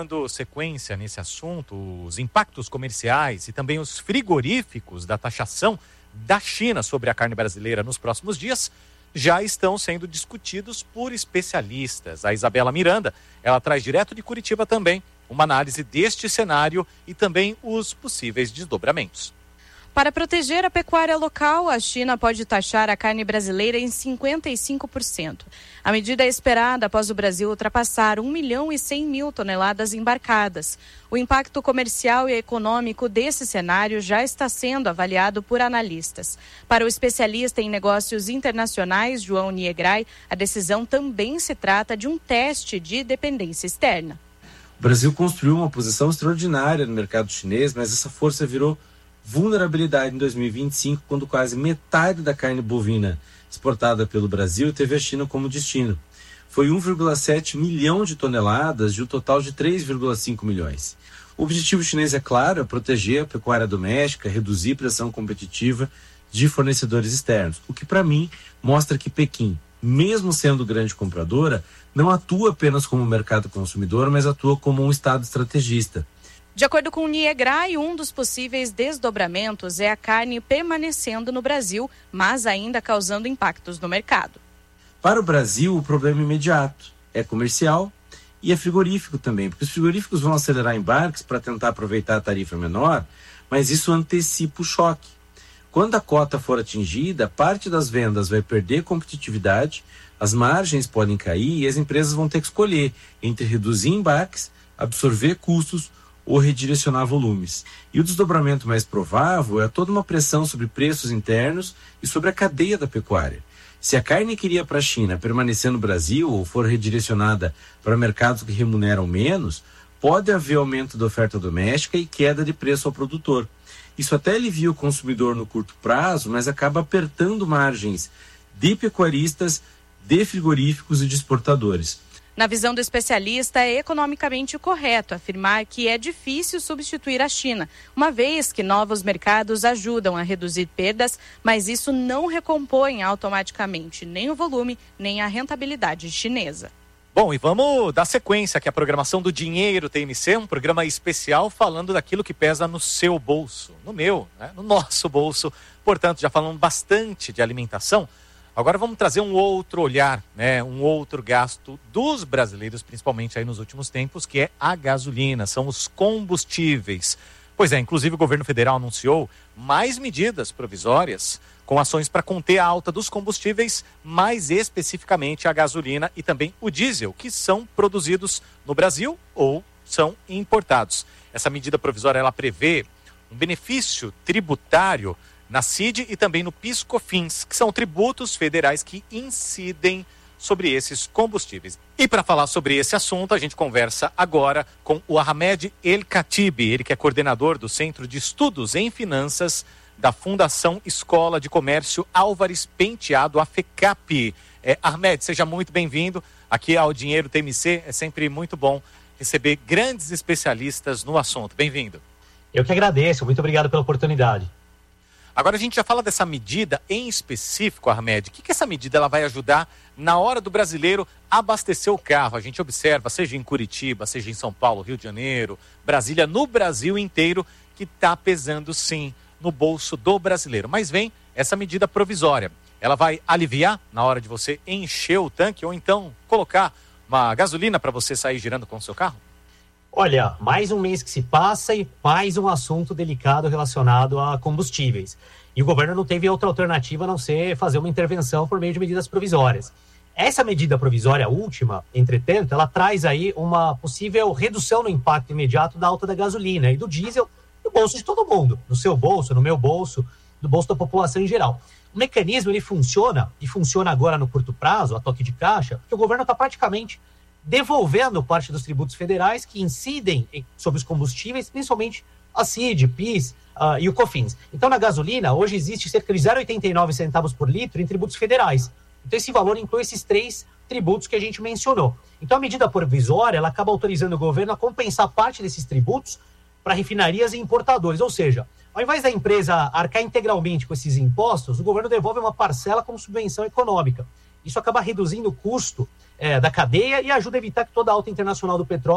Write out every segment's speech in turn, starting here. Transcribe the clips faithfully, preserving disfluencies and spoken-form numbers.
Dando sequência nesse assunto, os impactos comerciais e também os frigoríficos da taxação da China sobre a carne brasileira nos próximos dias já estão sendo discutidos por especialistas. A Isabela Miranda, ela traz direto de Curitiba também uma análise deste cenário e também os possíveis desdobramentos. Para proteger a pecuária local, a China pode taxar a carne brasileira em cinquenta e cinco por cento. A medida é esperada após o Brasil ultrapassar um milhão e cem mil toneladas embarcadas. O impacto comercial e econômico desse cenário já está sendo avaliado por analistas. Para o especialista em negócios internacionais, João Niegrai, a decisão também se trata de um teste de dependência externa. O Brasil construiu uma posição extraordinária no mercado chinês, mas essa força virou vulnerabilidade em dois mil e vinte e cinco, quando quase metade da carne bovina exportada pelo Brasil teve a China como destino. Foi um vírgula sete milhão de toneladas de um total de três vírgula cinco milhões. O objetivo chinês, é claro, é proteger a pecuária doméstica, reduzir a pressão competitiva de fornecedores externos, o que para mim mostra que Pequim, mesmo sendo grande compradora, não atua apenas como mercado consumidor, mas atua como um estado estrategista. De acordo com o Niegrai, um dos possíveis desdobramentos é a carne permanecendo no Brasil, mas ainda causando impactos no mercado. Para o Brasil, o problema imediato é comercial e é frigorífico também, porque os frigoríficos vão acelerar embarques para tentar aproveitar a tarifa menor, mas isso antecipa o choque. Quando a cota for atingida, parte das vendas vai perder competitividade, as margens podem cair e as empresas vão ter que escolher entre reduzir embarques, absorver custos ou redirecionar volumes. E o desdobramento mais provável é toda uma pressão sobre preços internos e sobre a cadeia da pecuária. Se a carne que iria para a China permanecer no Brasil ou for redirecionada para mercados que remuneram menos, pode haver aumento da oferta doméstica e queda de preço ao produtor. Isso até alivia o consumidor no curto prazo, mas acaba apertando margens de pecuaristas, de frigoríficos e de exportadores. Na visão do especialista, é economicamente correto afirmar que é difícil substituir a China, uma vez que novos mercados ajudam a reduzir perdas, mas isso não recompõe automaticamente nem o volume, nem a rentabilidade chinesa. Bom, e vamos dar sequência aqui à programação do Dinheiro T M C, um programa especial falando daquilo que pesa no seu bolso, no meu, né? No nosso bolso. Portanto, já falamos bastante de alimentação. Agora vamos trazer um outro olhar, né, um outro gasto dos brasileiros, principalmente aí nos últimos tempos, que é a gasolina, são os combustíveis. Pois é, inclusive o governo federal anunciou mais medidas provisórias com ações para conter a alta dos combustíveis, mais especificamente a gasolina e também o diesel, que são produzidos no Brasil ou são importados. Essa medida provisória, ela prevê um benefício tributário na C I D e também no PIS/COFINS, que são tributos federais que incidem sobre esses combustíveis. E para falar sobre esse assunto, a gente conversa agora com o Ahmed El Khatib, ele que é coordenador do Centro de Estudos em Finanças da Fundação Escola de Comércio Álvares Penteado, a FECAP. É, Ahmed, seja muito bem-vindo aqui ao Dinheiro T M C, é sempre muito bom receber grandes especialistas no assunto. Bem-vindo. Eu que agradeço, muito obrigado pela oportunidade. Agora a gente já fala dessa medida em específico, Ahmed. O que, que essa medida ela vai ajudar na hora do brasileiro abastecer o carro? A gente observa, seja em Curitiba, seja em São Paulo, Rio de Janeiro, Brasília, no Brasil inteiro, que está pesando sim no bolso do brasileiro. Mas vem essa medida provisória. Ela vai aliviar na hora de você encher o tanque ou então colocar uma gasolina para você sair girando com o seu carro? Olha, mais um mês que se passa e mais um assunto delicado relacionado a combustíveis. E o governo não teve outra alternativa a não ser fazer uma intervenção por meio de medidas provisórias. Essa medida provisória última, entretanto, ela traz aí uma possível redução no impacto imediato da alta da gasolina e do diesel no bolso de todo mundo, no seu bolso, no meu bolso, no bolso da população em geral. O mecanismo, ele funciona, e funciona agora no curto prazo, a toque de caixa, porque o governo está praticamente devolvendo parte dos tributos federais que incidem sobre os combustíveis, principalmente a C I D, PIS uh, e o COFINS. Então, na gasolina, hoje existe cerca de zero vírgula oitenta e nove centavos por litro em tributos federais. Então, esse valor inclui esses três tributos que a gente mencionou. Então, a medida provisória, ela acaba autorizando o governo a compensar parte desses tributos para refinarias e importadores. Ou seja, ao invés da empresa arcar integralmente com esses impostos, o governo devolve uma parcela como subvenção econômica. Isso acaba reduzindo o custo é, da cadeia e ajuda a evitar que toda a alta internacional do petróleo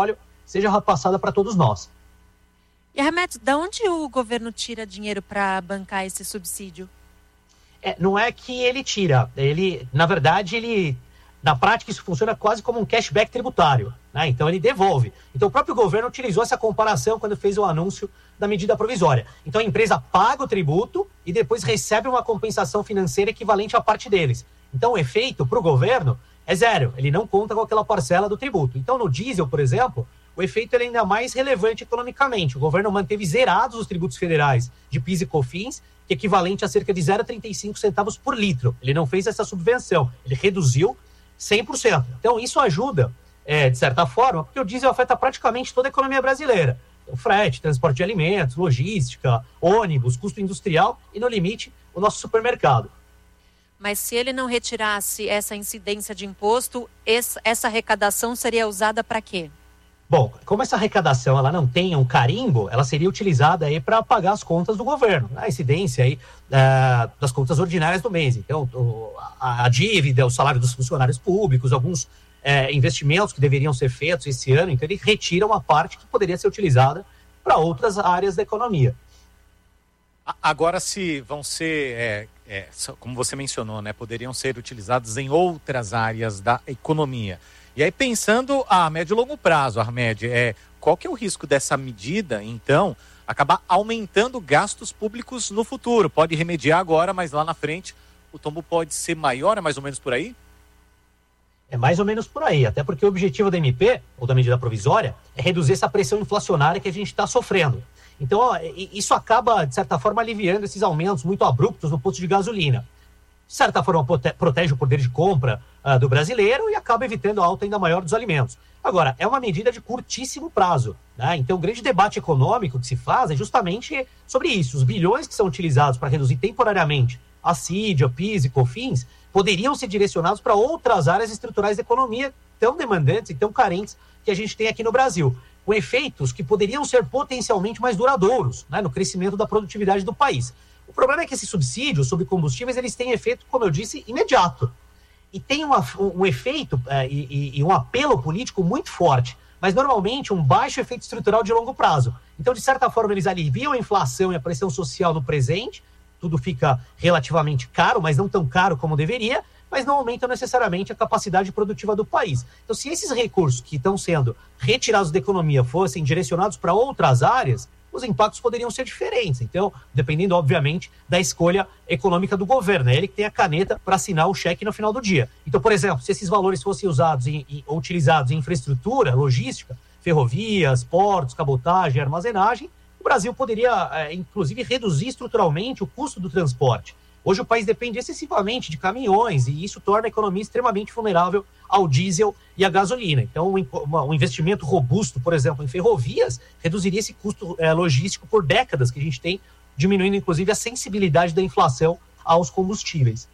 seja repassada para todos nós. E, Armete, de onde o governo tira dinheiro para bancar esse subsídio? É, não é que ele tira, ele, na verdade, ele, na prática isso funciona quase como um cashback tributário, né? Então ele devolve. Então o próprio governo utilizou essa comparação quando fez o anúncio da medida provisória. Então a empresa paga o tributo e depois recebe uma compensação financeira equivalente à parte deles. Então o efeito para o governo é zero, ele não conta com aquela parcela do tributo. Então no diesel, por exemplo, o efeito é ainda mais relevante economicamente. O governo manteve zerados os tributos federais de P I S e COFINS, que é equivalente a cerca de zero vírgula trinta e cinco centavos por litro. Ele não fez essa subvenção, ele reduziu cem por cento. Então isso ajuda, é, de certa forma, porque o diesel afeta praticamente toda a economia brasileira. O frete, transporte de alimentos, logística, ônibus, custo industrial e, no limite, o nosso supermercado. Mas se ele não retirasse essa incidência de imposto, essa arrecadação seria usada para quê? Bom, como essa arrecadação ela não tem um carimbo, ela seria utilizada aí para pagar as contas do governo, a incidência aí uh, das contas ordinárias do mês. Então, o, a, a dívida, o salário dos funcionários públicos, alguns uh, investimentos que deveriam ser feitos esse ano, então ele retira uma parte que poderia ser utilizada para outras áreas da economia. Agora, se vão ser, é, é, como você mencionou, né, poderiam ser utilizados em outras áreas da economia. E aí, pensando a médio e longo prazo, Armed, é, qual que é o risco dessa medida, então, acabar aumentando gastos públicos no futuro? Pode remediar agora, mas lá na frente o tombo pode ser maior, é mais ou menos por aí? É mais ou menos por aí, até porque o objetivo da M P, ou da medida provisória, é reduzir essa pressão inflacionária que a gente está sofrendo. Então, ó, isso acaba, de certa forma, aliviando esses aumentos muito abruptos no posto de gasolina. De certa forma, protege o poder de compra uh, do brasileiro e acaba evitando a alta ainda maior dos alimentos. Agora, é uma medida de curtíssimo prazo, né? Então, o grande debate econômico que se faz é justamente sobre isso. Os bilhões que são utilizados para reduzir temporariamente a C I D, a P I S e COFINS poderiam ser direcionados para outras áreas estruturais da economia tão demandantes e tão carentes que a gente tem aqui no Brasil, com efeitos que poderiam ser potencialmente mais duradouros, né, no crescimento da produtividade do país. O problema é que esses subsídios sobre combustíveis, eles têm efeito, como eu disse, imediato. E tem uma, um efeito é, e, e um apelo político muito forte, mas normalmente um baixo efeito estrutural de longo prazo. Então, de certa forma, eles aliviam a inflação e a pressão social no presente, tudo fica relativamente caro, mas não tão caro como deveria, mas não aumentam necessariamente a capacidade produtiva do país. Então, se esses recursos que estão sendo retirados da economia fossem direcionados para outras áreas, os impactos poderiam ser diferentes. Então, dependendo, obviamente, da escolha econômica do governo. É ele que tem a caneta para assinar o cheque no final do dia. Então, por exemplo, se esses valores fossem usados em, em, ou utilizados em infraestrutura, logística, ferrovias, portos, cabotagem, armazenagem, o Brasil poderia, é, inclusive, reduzir estruturalmente o custo do transporte. Hoje o país depende excessivamente de caminhões e isso torna a economia extremamente vulnerável ao diesel e à gasolina. Então, um investimento robusto, por exemplo, em ferrovias, reduziria esse custo é, logístico por décadas que a gente tem, diminuindo, inclusive, a sensibilidade da inflação aos combustíveis.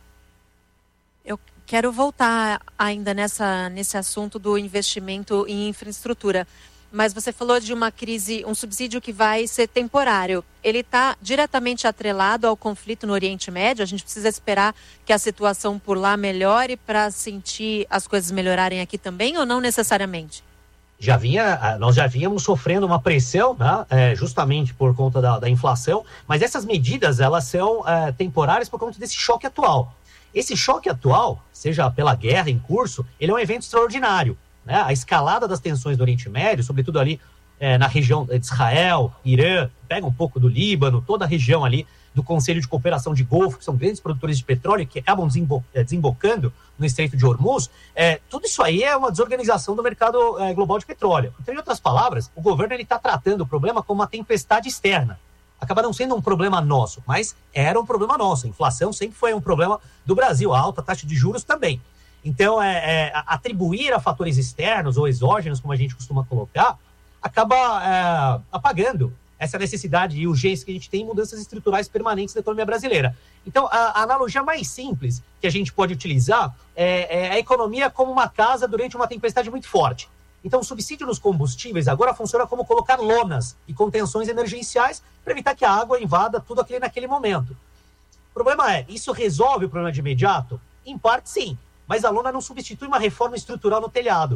Eu quero voltar ainda nessa, nesse assunto do investimento em infraestrutura. Mas você falou de uma crise, um subsídio que vai ser temporário. Ele está diretamente atrelado ao conflito no Oriente Médio? A gente precisa esperar que a situação por lá melhore para sentir as coisas melhorarem aqui também ou não necessariamente? Já vinha, nós já vínhamos sofrendo uma pressão, né, é, justamente por conta da, da inflação, mas essas medidas elas são é, temporárias por conta desse choque atual. Esse choque atual, seja pela guerra em curso, ele é um evento extraordinário. Né? A escalada das tensões do Oriente Médio, sobretudo ali é, na região de Israel, Irã, pega um pouco do Líbano, toda a região ali do Conselho de Cooperação de Golfo, que são grandes produtores de petróleo que acabam desembo- desembocando no Estreito de Hormuz, é, tudo isso aí é uma desorganização do mercado é, global de petróleo. Então, em outras palavras, o governo está tratando o problema como uma tempestade externa. Acaba não sendo um problema nosso, mas era um problema nosso. A inflação sempre foi um problema do Brasil, a alta taxa de juros também. Então, é, é, atribuir a fatores externos ou exógenos, como a gente costuma colocar, acaba é, apagando essa necessidade e urgência que a gente tem em mudanças estruturais permanentes da economia brasileira. Então, a, a analogia mais simples que a gente pode utilizar é, é a economia como uma casa durante uma tempestade muito forte. Então, o subsídio nos combustíveis agora funciona como colocar lonas e contenções emergenciais para evitar que a água invada tudo aquilo naquele momento. O problema é, isso resolve o problema de imediato? Em parte, sim. Mas a lona não substitui uma reforma estrutural no telhado.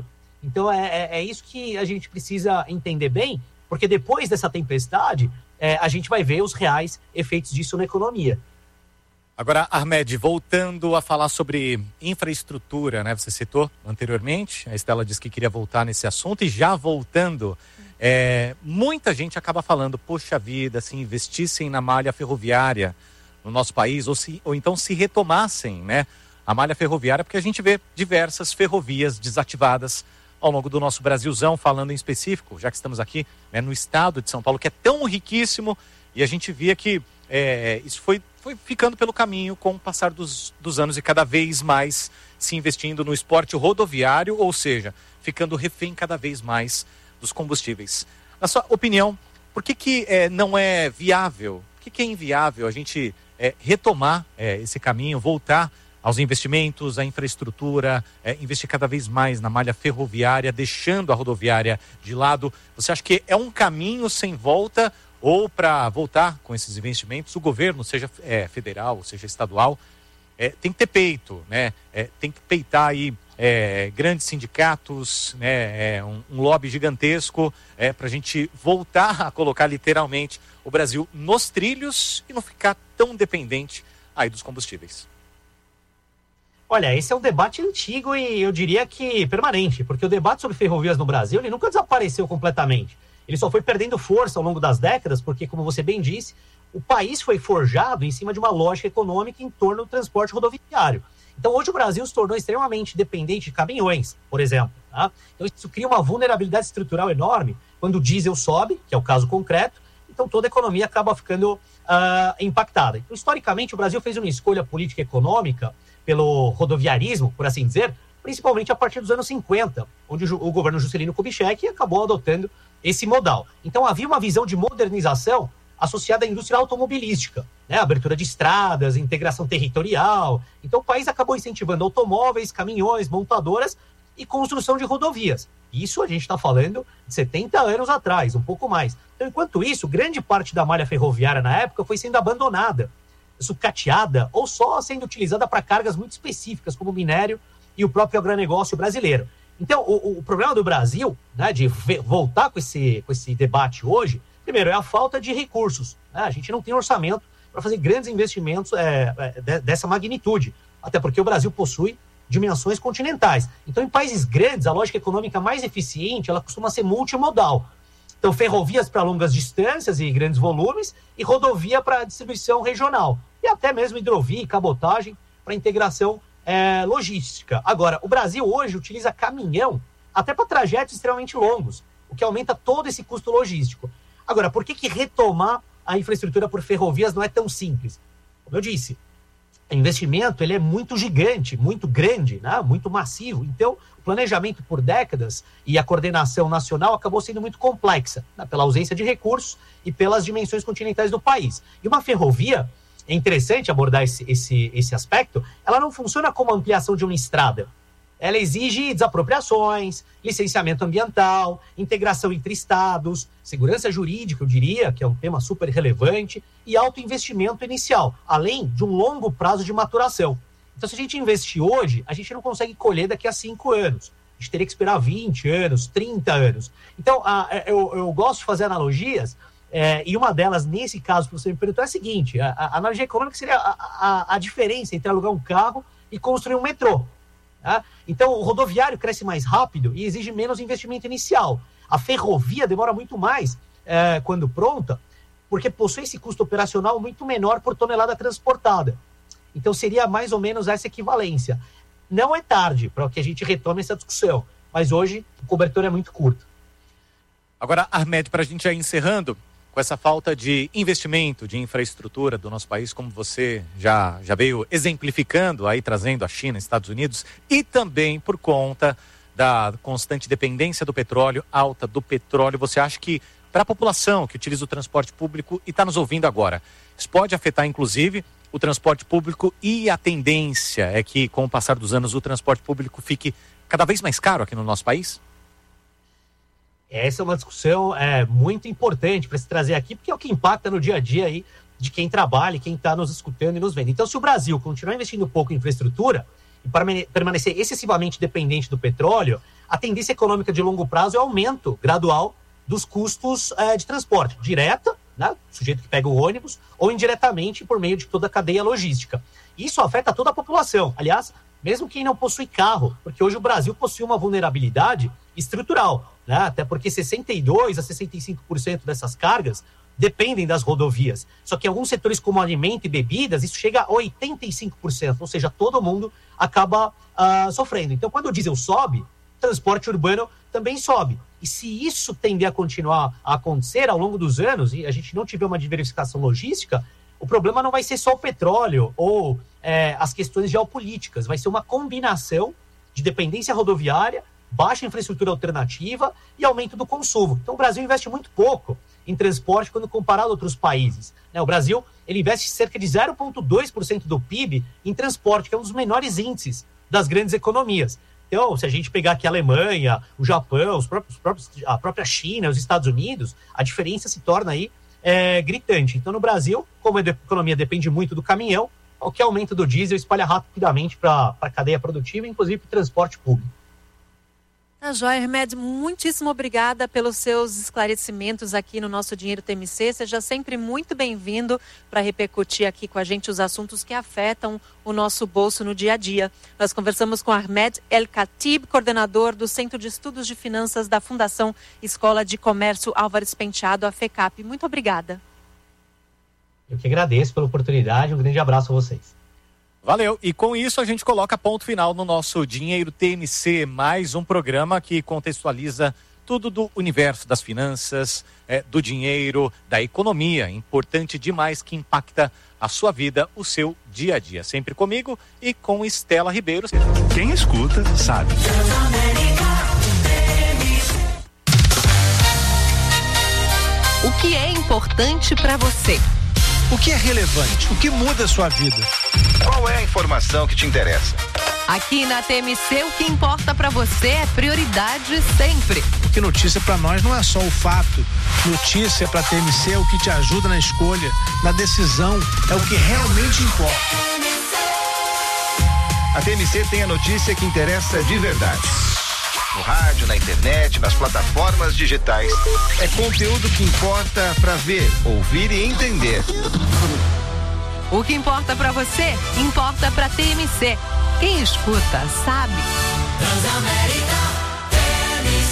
Então é, é, é isso que a gente precisa entender bem, porque depois dessa tempestade, é, a gente vai ver os reais efeitos disso na economia. Agora, Ahmed, voltando a falar sobre infraestrutura, né? Você citou anteriormente, a Estela disse que queria voltar nesse assunto, e já voltando, é, muita gente acaba falando, poxa vida, se investissem na malha ferroviária no nosso país, ou, se, ou então se retomassem, né, a malha ferroviária, porque a gente vê diversas ferrovias desativadas ao longo do nosso Brasilzão, falando em específico, já que estamos aqui, né, no estado de São Paulo, que é tão riquíssimo, e a gente via que é, isso foi, foi ficando pelo caminho com o passar dos, dos anos e cada vez mais se investindo no esporte rodoviário, ou seja, ficando refém cada vez mais dos combustíveis. Na sua opinião, por que, que é, não é viável, por que, que é inviável a gente é, retomar é, esse caminho, voltar aos investimentos, à infraestrutura, é, investir cada vez mais na malha ferroviária, deixando a rodoviária de lado? Você acha que é um caminho sem volta, ou para voltar com esses investimentos, o governo, seja é, federal, seja estadual, é, tem que ter peito, né? É, tem que peitar aí é, grandes sindicatos, né? É, um, um lobby gigantesco, é, para a gente voltar a colocar literalmente o Brasil nos trilhos e não ficar tão dependente aí dos combustíveis. Olha, esse é um debate antigo e eu diria que permanente, porque o debate sobre ferrovias no Brasil, ele nunca desapareceu completamente. Ele só foi perdendo força ao longo das décadas, porque, como você bem disse, o país foi forjado em cima de uma lógica econômica em torno do transporte rodoviário. Então, hoje o Brasil se tornou extremamente dependente de caminhões, por exemplo. Tá? Então, isso cria uma vulnerabilidade estrutural enorme. Quando o diesel sobe, que é o caso concreto, então toda a economia acaba ficando uh, impactada. Então, historicamente, o Brasil fez uma escolha política e econômica pelo rodoviarismo, por assim dizer, principalmente a partir dos anos cinquenta, onde o governo Juscelino Kubitschek acabou adotando esse modal. Então havia uma visão de modernização associada à indústria automobilística, né? Abertura de estradas, integração territorial. Então o país acabou incentivando automóveis, caminhões, montadoras e construção de rodovias. Isso a gente está falando de setenta anos atrás, um pouco mais. Então, enquanto isso, grande parte da malha ferroviária na época foi sendo abandonada, sucateada ou só sendo utilizada para cargas muito específicas, como minério e o próprio agronegócio brasileiro. Então, o, o problema do Brasil, né, de voltar com esse, com esse debate hoje, primeiro, é a falta de recursos. Né? A gente não tem orçamento para fazer grandes investimentos é, é, dessa magnitude, até porque o Brasil possui dimensões continentais. Então, em países grandes, a lógica econômica mais eficiente, ela costuma ser multimodal. Então, ferrovias para longas distâncias e grandes volumes e rodovia para distribuição regional. E até mesmo hidrovia e cabotagem para integração É, logística. Agora, o Brasil hoje utiliza caminhão até para trajetos extremamente longos, o que aumenta todo esse custo logístico. Agora, por que que retomar a infraestrutura por ferrovias não é tão simples? Como eu disse, o investimento ele é muito gigante, muito grande, né? Muito massivo. Então, o planejamento por décadas e a coordenação nacional acabou sendo muito complexa, né? Pela ausência de recursos e pelas dimensões continentais do país. E uma ferrovia, é interessante abordar esse, esse, esse aspecto, ela não funciona como ampliação de uma estrada. Ela exige desapropriações, licenciamento ambiental, integração entre estados, segurança jurídica, eu diria, que é um tema super relevante, e alto investimento inicial, além de um longo prazo de maturação. Então, se a gente investir hoje, a gente não consegue colher daqui a cinco anos. A gente teria que esperar vinte anos, trinta anos. Então, a, eu, eu gosto de fazer analogias. É, e uma delas, nesse caso, que você me perguntou, é a seguinte: a, a analogia econômica seria a, a, a diferença entre alugar um carro e construir um metrô. Tá? Então, o rodoviário cresce mais rápido e exige menos investimento inicial. A ferrovia demora muito mais é, quando pronta, porque possui esse custo operacional muito menor por tonelada transportada. Então, seria mais ou menos essa equivalência. Não é tarde para que a gente retome essa discussão, mas hoje o cobertor é muito curto. Agora, Ahmed, para a gente ir encerrando, com essa falta de investimento, de infraestrutura do nosso país, como você já, já veio exemplificando, aí trazendo a China, Estados Unidos, e também por conta da constante dependência do petróleo, alta do petróleo, você acha que para a população que utiliza o transporte público e está nos ouvindo agora, isso pode afetar inclusive o transporte público, e a tendência é que com o passar dos anos o transporte público fique cada vez mais caro aqui no nosso país? Essa é uma discussão é, muito importante para se trazer aqui, porque é o que impacta no dia a dia aí de quem trabalha, quem está nos escutando e nos vendo. Então, se o Brasil continuar investindo pouco em infraestrutura, e permanecer excessivamente dependente do petróleo, a tendência econômica de longo prazo é o aumento gradual dos custos é, de transporte, direta, né, o sujeito que pega o ônibus, ou indiretamente por meio de toda a cadeia logística. Isso afeta toda a população. Aliás, mesmo quem não possui carro, porque hoje o Brasil possui uma vulnerabilidade estrutural, né? Até porque sessenta e dois a sessenta e cinco por cento dessas cargas dependem das rodovias. Só que em alguns setores como alimento e bebidas, isso chega a oitenta e cinco por cento, ou seja, todo mundo acaba uh, sofrendo. Então, quando o diesel sobe, o transporte urbano também sobe. E se isso tender a continuar a acontecer ao longo dos anos, e a gente não tiver uma diversificação logística, o problema não vai ser só o petróleo ou é, as questões geopolíticas, vai ser uma combinação de dependência rodoviária, baixa infraestrutura alternativa e aumento do consumo. Então o Brasil investe muito pouco em transporte quando comparado a outros países, né? O Brasil ele investe cerca de zero vírgula dois por cento do P I B em transporte, que é um dos menores índices das grandes economias. Então, se a gente pegar aqui a Alemanha, o Japão, os próprios, próprios, a própria China, os Estados Unidos, a diferença se torna aí é, gritante. Então, no Brasil, como a economia depende muito do caminhão, qualquer aumento do diesel espalha rapidamente para a cadeia produtiva, inclusive para o transporte público. Tá joia, Hermedes, muitíssimo obrigada pelos seus esclarecimentos aqui no nosso Dinheiro T M C. Seja sempre muito bem-vindo para repercutir aqui com a gente os assuntos que afetam o nosso bolso no dia a dia. Nós conversamos com Ahmed El Khatib, coordenador do Centro de Estudos de Finanças da Fundação Escola de Comércio Álvares Penteado, a FECAP. Muito obrigada. Eu que agradeço pela oportunidade. Um grande abraço a vocês. Valeu. E com isso a gente coloca ponto final no nosso Dinheiro T M C, mais um programa que contextualiza tudo do universo das finanças, é, do dinheiro, da economia, importante demais, que impacta a sua vida, o seu dia a dia. Sempre comigo e com Estela Ribeiro. Quem escuta sabe. O que é importante para você? O que é relevante? O que muda a sua vida? Qual é a informação que te interessa? Aqui na T M C, o que importa pra você é prioridade sempre. Porque notícia pra nós não é só o fato. Notícia pra T M C é o que te ajuda na escolha, na decisão, é o que realmente importa. A T M C tem a notícia que interessa de verdade. No rádio, na internet, nas plataformas digitais. É conteúdo que importa pra ver, ouvir e entender. O que importa pra você, importa pra T M C. Quem escuta, sabe. Transamérica T M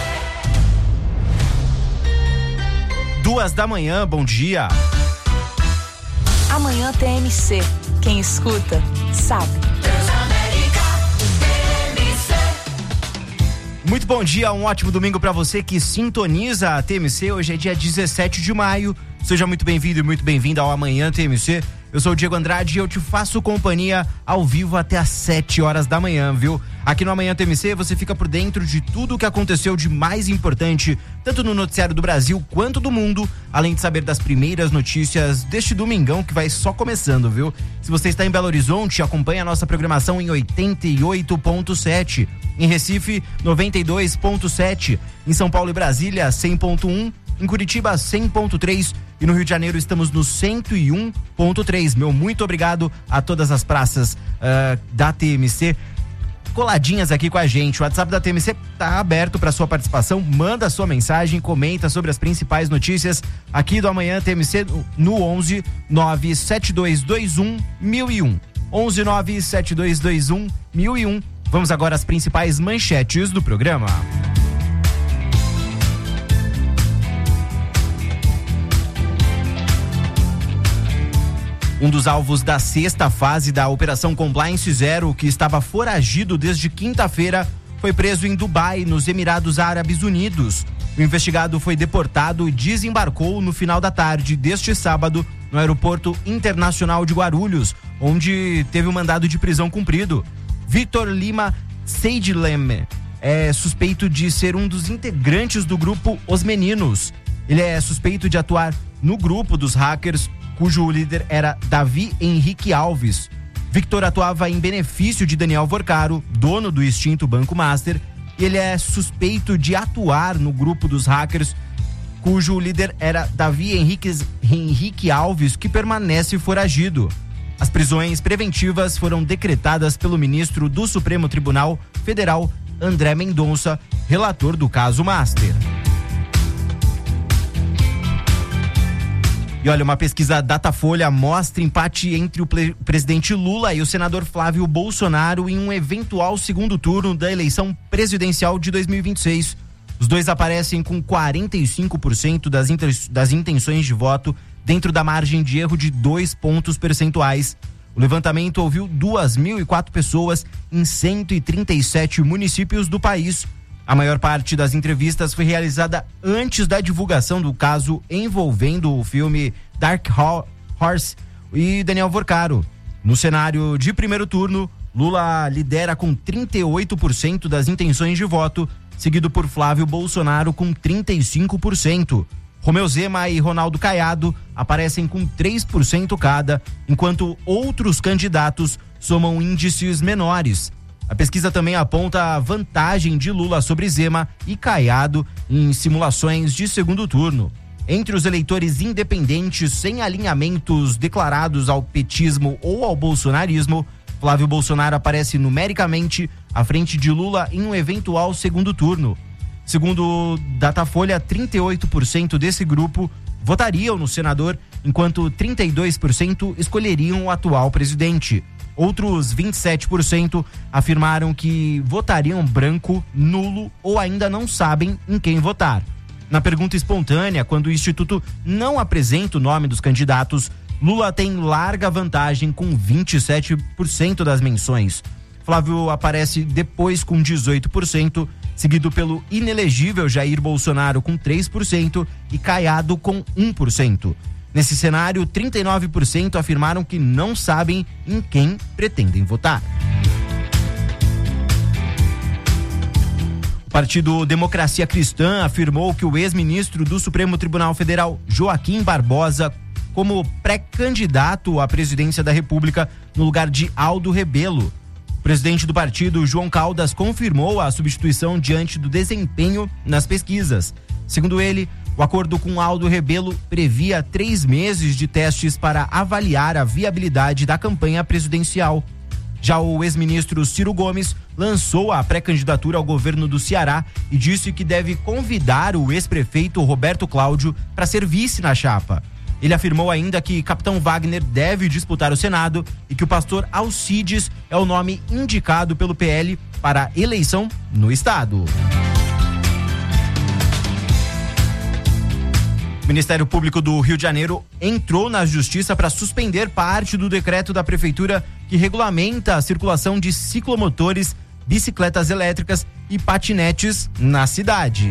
C. Duas da manhã, bom dia. Amanhã T M C. Quem escuta, sabe. Transamérica T M C. Muito bom dia, um ótimo domingo pra você que sintoniza a T M C. Hoje é dia dezessete de maio. Seja muito bem-vindo e muito bem-vinda ao Amanhã T M C. Eu sou o Diego Andrade e eu te faço companhia ao vivo até às sete horas da manhã, viu? Aqui no Amanhã T M C você fica por dentro de tudo o que aconteceu de mais importante, tanto no noticiário do Brasil quanto do mundo, além de saber das primeiras notícias deste domingão que vai só começando, viu? Se você está em Belo Horizonte, acompanhe a nossa programação em oitenta e oito ponto sete, em Recife, noventa e dois ponto sete, em São Paulo e Brasília, cem ponto um, em Curitiba, cem ponto três e no Rio de Janeiro estamos no cento e um ponto três. Meu muito obrigado a todas as praças uh, da T M C coladinhas aqui com a gente. O WhatsApp da T M C tá aberto para sua participação. Manda sua mensagem, comenta sobre as principais notícias aqui do Amanhã T M C no onze nove sete dois dois um mil e um. onze nove sete dois dois um mil e um. Vamos agora às principais manchetes do programa. Um dos alvos da sexta fase da Operação Compliance Zero, que estava foragido desde quinta-feira, foi preso em Dubai, nos Emirados Árabes Unidos. O investigado foi deportado e desembarcou no final da tarde deste sábado no Aeroporto Internacional de Guarulhos, onde teve um mandado de prisão cumprido. Victor Lima Seidlem é suspeito de ser um dos integrantes do grupo Os Meninos. Ele é suspeito de atuar no grupo dos hackers, cujo líder era Davi Henrique Alves. Victor atuava em benefício de Daniel Vorcaro, dono do extinto Banco Master, e ele é suspeito de atuar no grupo dos hackers, cujo líder era Davi Henrique, Henrique Alves, que permanece foragido. As prisões preventivas foram decretadas pelo ministro do Supremo Tribunal Federal, André Mendonça, relator do caso Master. E olha, uma pesquisa Datafolha mostra empate entre o ple- presidente Lula e o senador Flávio Bolsonaro em um eventual segundo turno da eleição presidencial de dois mil e vinte e seis. Os dois aparecem com quarenta e cinco por cento das, inter- das intenções de voto dentro da margem de erro de dois pontos percentuais. O levantamento ouviu duas mil e quatro pessoas em cento e trinta e sete municípios do país. A maior parte das entrevistas foi realizada antes da divulgação do caso envolvendo o filme Dark Horse e Daniel Vorcaro. No cenário de primeiro turno, Lula lidera com trinta e oito por cento das intenções de voto, seguido por Flávio Bolsonaro com trinta e cinco por cento. Romeu Zema e Ronaldo Caiado aparecem com três por cento cada, enquanto outros candidatos somam índices menores. A pesquisa também aponta a vantagem de Lula sobre Zema e Caiado em simulações de segundo turno. Entre os eleitores independentes sem alinhamentos declarados ao petismo ou ao bolsonarismo, Flávio Bolsonaro aparece numericamente à frente de Lula em um eventual segundo turno. Segundo Datafolha, trinta e oito por cento desse grupo votariam no senador, enquanto trinta e dois por cento escolheriam o atual presidente. Outros vinte e sete por cento afirmaram que votariam branco, nulo ou ainda não sabem em quem votar. Na pergunta espontânea, quando o Instituto não apresenta o nome dos candidatos, Lula tem larga vantagem com vinte e sete por cento das menções. Flávio aparece depois com dezoito por cento, seguido pelo inelegível Jair Bolsonaro com três por cento e Caiado com um por cento. Nesse cenário, trinta e nove por cento afirmaram que não sabem em quem pretendem votar. O Partido Democracia Cristã afirmou que o ex-ministro do Supremo Tribunal Federal, Joaquim Barbosa, como pré-candidato à presidência da República no lugar de Aldo Rebelo. O presidente do partido, João Caldas, confirmou a substituição diante do desempenho nas pesquisas. Segundo ele, o acordo com Aldo Rebelo previa três meses de testes para avaliar a viabilidade da campanha presidencial. Já o ex-ministro Ciro Gomes lançou a pré-candidatura ao governo do Ceará e disse que deve convidar o ex-prefeito Roberto Cláudio para ser vice na chapa. Ele afirmou ainda que Capitão Wagner deve disputar o Senado e que o pastor Alcides é o nome indicado pelo P L para a eleição no estado. O Ministério Público do Rio de Janeiro entrou na Justiça para suspender parte do decreto da Prefeitura que regulamenta a circulação de ciclomotores, bicicletas elétricas e patinetes na cidade.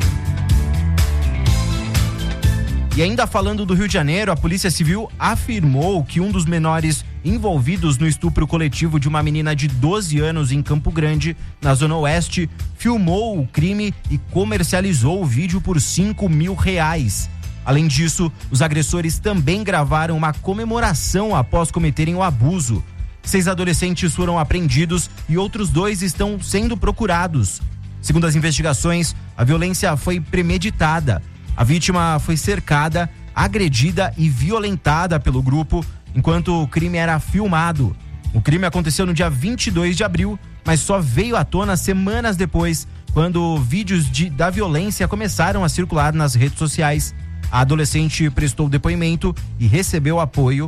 E ainda falando do Rio de Janeiro, a Polícia Civil afirmou que um dos menores envolvidos no estupro coletivo de uma menina de doze anos em Campo Grande, na Zona Oeste, filmou o crime e comercializou o vídeo por cinco mil reais. Além disso, os agressores também gravaram uma comemoração após cometerem o abuso. Seis adolescentes foram apreendidos e outros dois estão sendo procurados. Segundo as investigações, a violência foi premeditada. A vítima foi cercada, agredida e violentada pelo grupo, enquanto o crime era filmado. O crime aconteceu no dia vinte e dois de abril, mas só veio à tona semanas depois, quando vídeos de, da violência começaram a circular nas redes sociais. A adolescente prestou depoimento e recebeu apoio.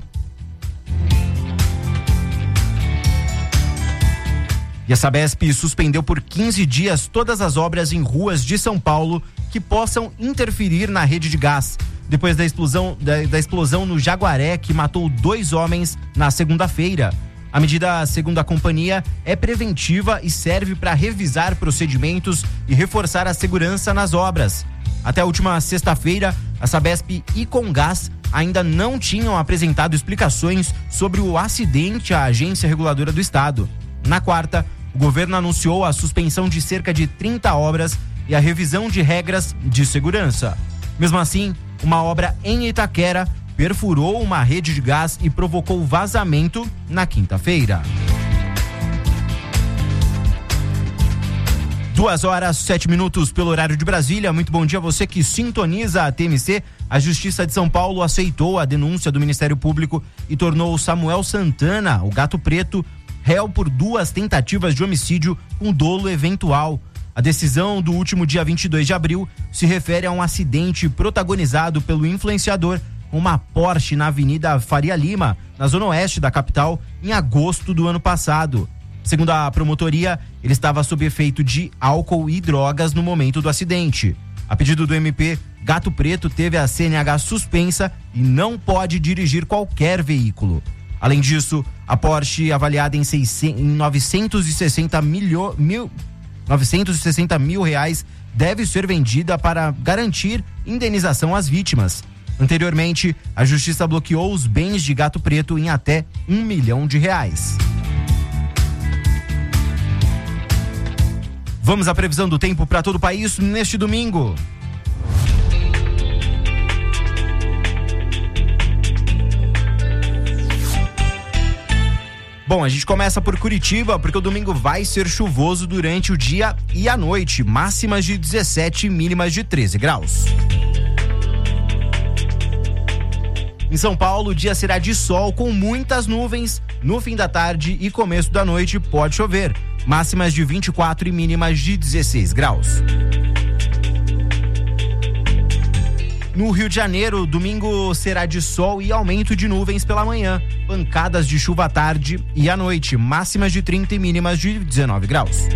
E a Sabesp suspendeu por quinze dias todas as obras em ruas de São Paulo que possam interferir na rede de gás, depois da explosão, da, da explosão no Jaguaré, que matou dois homens na segunda-feira. A medida, segundo a companhia, é preventiva e serve para revisar procedimentos e reforçar a segurança nas obras. Até a última sexta-feira, a Sabesp e Comgás ainda não tinham apresentado explicações sobre o acidente à agência reguladora do estado. Na quarta, o governo anunciou a suspensão de cerca de trinta obras e a revisão de regras de segurança. Mesmo assim, uma obra em Itaquera perfurou uma rede de gás e provocou vazamento na quinta-feira. Duas horas, sete minutos pelo horário de Brasília. Muito bom dia a você que sintoniza a T M C. A Justiça de São Paulo aceitou a denúncia do Ministério Público e tornou Samuel Santana, o Gato Preto, réu por duas tentativas de homicídio com dolo eventual. A decisão do último dia vinte e dois de abril se refere a um acidente protagonizado pelo influenciador com uma Porsche na Avenida Faria Lima, na zona oeste da capital, em agosto do ano passado. Segundo a promotoria, ele estava sob efeito de álcool e drogas no momento do acidente. A pedido do M P, Gato Preto teve a C N H suspensa e não pode dirigir qualquer veículo. Além disso, a Porsche, avaliada em, seiscentos, em novecentos e sessenta milho, mil, novecentos e sessenta mil reais, deve ser vendida para garantir indenização às vítimas. Anteriormente, a Justiça bloqueou os bens de Gato Preto em até um milhão de reais. Vamos à previsão do tempo para todo o país neste domingo. Bom, a gente começa por Curitiba, porque o domingo vai ser chuvoso durante o dia e a noite. Máximas de dezessete, mínimas de treze graus. Em São Paulo, o dia será de sol com muitas nuvens. No fim da tarde e começo da noite pode chover. Máximas de vinte e quatro e mínimas de dezesseis graus. No Rio de Janeiro, domingo será de sol e aumento de nuvens pela manhã. Pancadas de chuva à tarde e à noite. Máximas de trinta e mínimas de dezenove graus.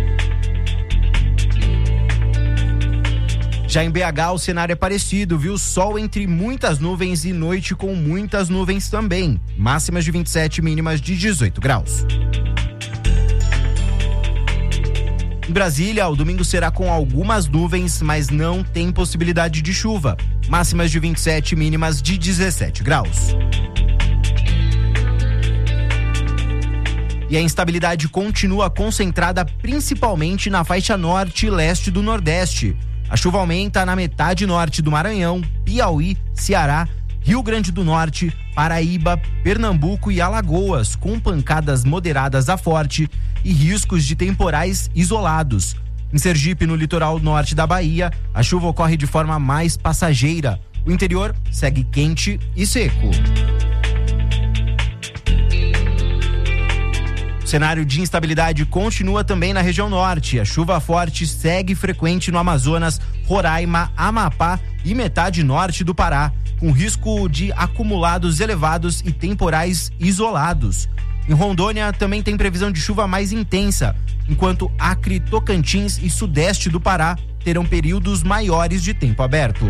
Já em B H, o cenário é parecido, viu? Sol entre muitas nuvens e noite com muitas nuvens também. Máximas de vinte e sete, mínimas de dezoito graus. Em Brasília, o domingo será com algumas nuvens, mas não tem possibilidade de chuva. Máximas de vinte e sete, mínimas de dezessete graus. E a instabilidade continua concentrada principalmente na faixa norte e leste do Nordeste. A chuva aumenta na metade norte do Maranhão, Piauí, Ceará, Rio Grande do Norte, Paraíba, Pernambuco e Alagoas, com pancadas moderadas a forte e riscos de temporais isolados. Em Sergipe, no litoral norte da Bahia, a chuva ocorre de forma mais passageira. O interior segue quente e seco. O cenário de instabilidade continua também na região norte. A chuva forte segue frequente no Amazonas, Roraima, Amapá e metade norte do Pará, com risco de acumulados elevados e temporais isolados. Em Rondônia também tem previsão de chuva mais intensa, enquanto Acre, Tocantins e sudeste do Pará terão períodos maiores de tempo aberto.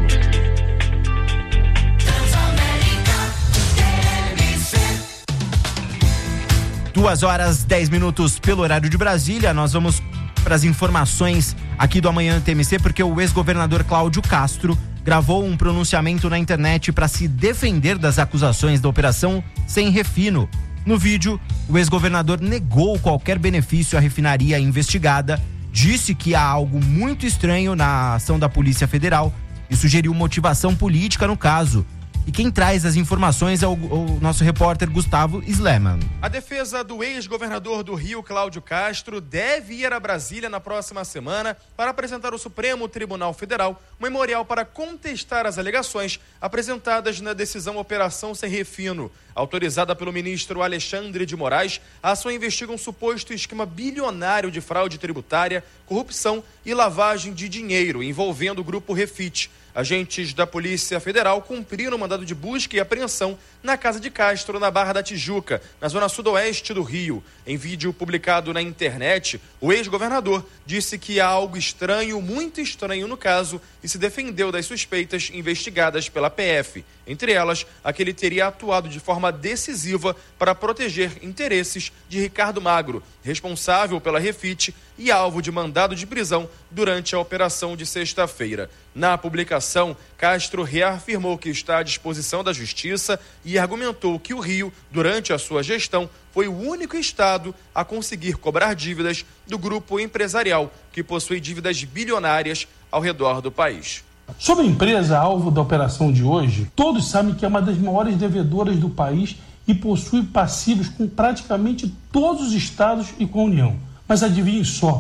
Duas horas, dez minutos pelo horário de Brasília. Nós vamos para as informações aqui do Amanhã T M C, porque o ex-governador Cláudio Castro gravou um pronunciamento na internet para se defender das acusações da Operação Sem Refino. No vídeo, o ex-governador negou qualquer benefício à refinaria investigada, disse que há algo muito estranho na ação da Polícia Federal e sugeriu motivação política no caso. E quem traz as informações é o, o nosso repórter Gustavo Sleman. A defesa do ex-governador do Rio, Cláudio Castro, deve ir a Brasília na próxima semana para apresentar ao Supremo Tribunal Federal um memorial para contestar as alegações apresentadas na decisão Operação Sem Refino. Autorizada pelo ministro Alexandre de Moraes, a ação investiga um suposto esquema bilionário de fraude tributária, corrupção e lavagem de dinheiro envolvendo o grupo Refit. Agentes da Polícia Federal cumpriram o mandado de busca e apreensão na casa de Castro, na Barra da Tijuca, na zona sudoeste do Rio. Em vídeo publicado na internet, o ex-governador disse que há algo estranho, muito estranho no caso, e se defendeu das suspeitas investigadas pela P F. Entre elas, a que ele teria atuado de forma decisiva para proteger interesses de Ricardo Magro, responsável pela Refit e alvo de mandado de prisão durante a operação de sexta-feira. Na publicação, Castro reafirmou que está à disposição da Justiça e argumentou que o Rio, durante a sua gestão, foi o único estado a conseguir cobrar dívidas do grupo empresarial, que possui dívidas bilionárias ao redor do país. Sobre a empresa alvo da operação de hoje, todos sabem que é uma das maiores devedoras do país e possui passivos com praticamente todos os estados e com a União. Mas adivinhem só,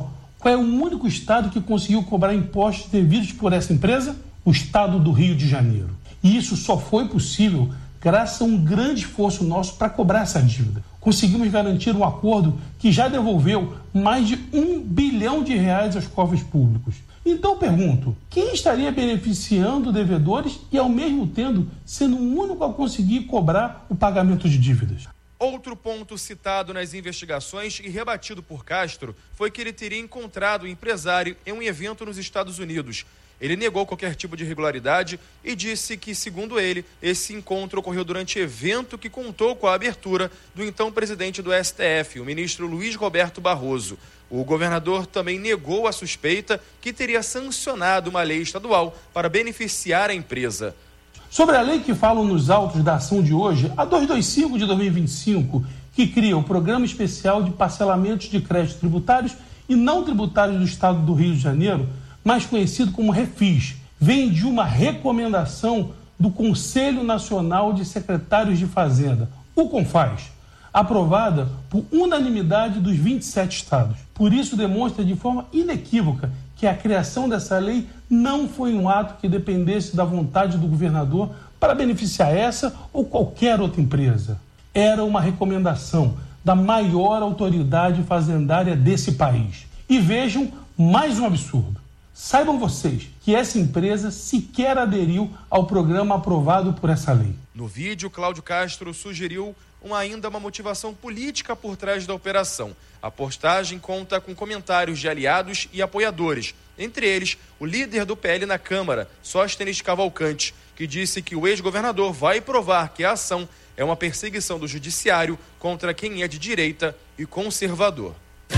Qual é o único estado que conseguiu cobrar impostos devidos por essa empresa? O estado do Rio de Janeiro. E isso só foi possível graças a um grande esforço nosso para cobrar essa dívida. Conseguimos garantir um acordo que já devolveu mais de um bilhão de reais aos cofres públicos. Então pergunto, quem estaria beneficiando devedores e ao mesmo tempo sendo o único a conseguir cobrar o pagamento de dívidas? Outro ponto citado nas investigações e rebatido por Castro foi que ele teria encontrado o empresário em um evento nos Estados Unidos. Ele negou qualquer tipo de irregularidade e disse que, segundo ele, esse encontro ocorreu durante evento que contou com a abertura do então presidente do S T F, o ministro Luiz Roberto Barroso. O governador também negou a suspeita que teria sancionado uma lei estadual para beneficiar a empresa. Sobre a lei que falam nos autos da ação de hoje, a duzentos e vinte e cinco de dois mil e vinte e cinco, que cria o Programa Especial de Parcelamentos de Créditos Tributários e Não Tributários do Estado do Rio de Janeiro, mais conhecido como Refis, vem de uma recomendação do Conselho Nacional de Secretários de Fazenda, o CONFAS, aprovada por unanimidade dos vinte e sete estados. Por isso demonstra de forma inequívoca que a criação dessa lei não foi um ato que dependesse da vontade do governador para beneficiar essa ou qualquer outra empresa. Era uma recomendação da maior autoridade fazendária desse país. E vejam mais um absurdo. Saibam vocês que essa empresa sequer aderiu ao programa aprovado por essa lei. No vídeo, Cláudio Castro sugeriu uma, ainda uma motivação política por trás da operação. A postagem conta com comentários de aliados e apoiadores, entre eles o líder do P L na Câmara, Sóstenes Cavalcante, que disse que o ex-governador vai provar que a ação é uma perseguição do judiciário contra quem é de direita e conservador.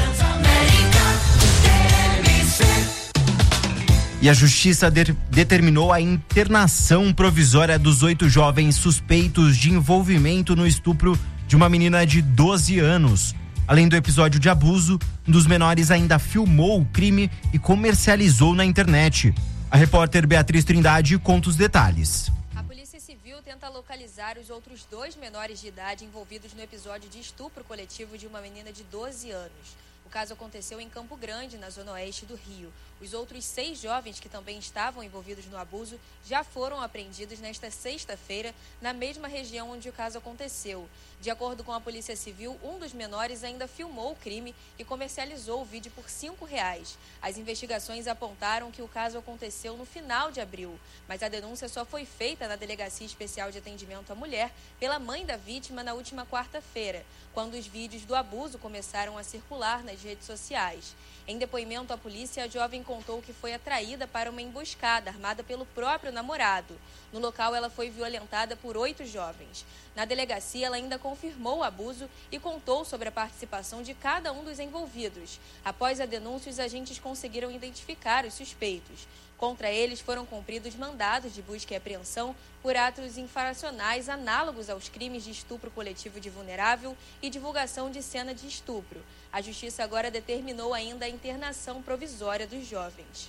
E a Justiça de- determinou a internação provisória dos oito jovens suspeitos de envolvimento no estupro de uma menina de doze anos. Além do episódio de abuso, um dos menores ainda filmou o crime e comercializou na internet. A repórter Beatriz Trindade conta os detalhes. A Polícia Civil tenta localizar os outros dois menores de idade envolvidos no episódio de estupro coletivo de uma menina de doze anos. O caso aconteceu em Campo Grande, na zona oeste do Rio. Os outros seis jovens que também estavam envolvidos no abuso já foram apreendidos nesta sexta-feira, na mesma região onde o caso aconteceu. De acordo com a Polícia Civil, um dos menores ainda filmou o crime e comercializou o vídeo por cinco reais. As investigações apontaram que o caso aconteceu no final de abril, mas a denúncia só foi feita na Delegacia Especial de Atendimento à Mulher pela mãe da vítima na última quarta-feira, quando os vídeos do abuso começaram a circular nas redes sociais. Em depoimento à polícia, a jovem contou que foi atraída para uma emboscada armada pelo próprio namorado. No local, ela foi violentada por oito jovens. Na delegacia, ela ainda confirmou o abuso e contou sobre a participação de cada um dos envolvidos. Após a denúncia, os agentes conseguiram identificar os suspeitos. Contra eles foram cumpridos mandados de busca e apreensão por atos infracionais análogos aos crimes de estupro coletivo de vulnerável e divulgação de cena de estupro. A Justiça agora determinou ainda a internação provisória dos jovens.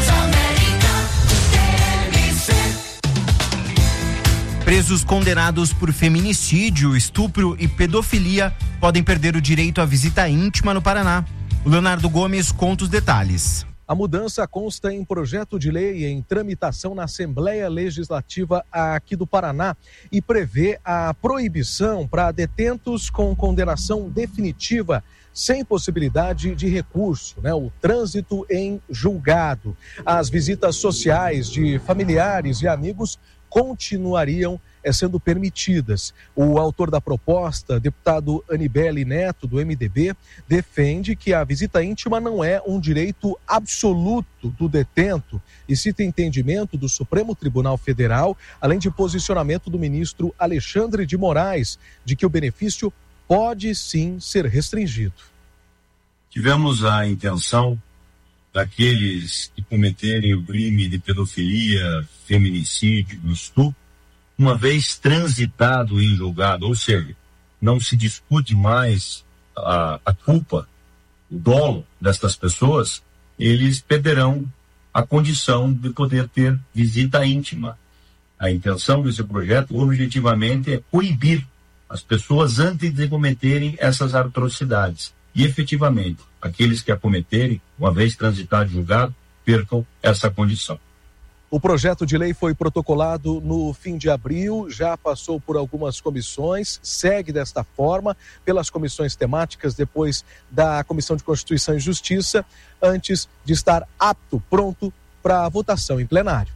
Presos condenados por feminicídio, estupro e pedofilia podem perder o direito à visita íntima no Paraná. O Leonardo Gomes conta os detalhes. A mudança consta em projeto de lei em tramitação na Assembleia Legislativa aqui do Paraná e prevê a proibição para detentos com condenação definitiva sem possibilidade de recurso, né? O trânsito em julgado. As visitas sociais de familiares e amigos continuariam é, sendo permitidas. O autor da proposta, deputado Anibele Neto, do M D B, defende que a visita íntima não é um direito absoluto do detento e cita entendimento do Supremo Tribunal Federal, além de posicionamento do ministro Alexandre de Moraes, de que o benefício pode sim ser restringido. Tivemos a intenção daqueles que cometerem o crime de pedofilia, feminicídio, estupro, uma vez transitado em julgado, ou seja, não se discute mais a, a culpa, o dolo destas pessoas, eles perderão a condição de poder ter visita íntima. A intenção desse projeto, objetivamente, é coibir as pessoas antes de cometerem essas atrocidades. e efetivamente aqueles que a cometerem, uma vez transitado e julgado, percam essa condição. O projeto de lei foi protocolado no fim de abril, já passou por algumas comissões, segue desta forma pelas comissões temáticas, depois da Comissão de Constituição e Justiça, antes de estar apto, pronto para votação em plenário.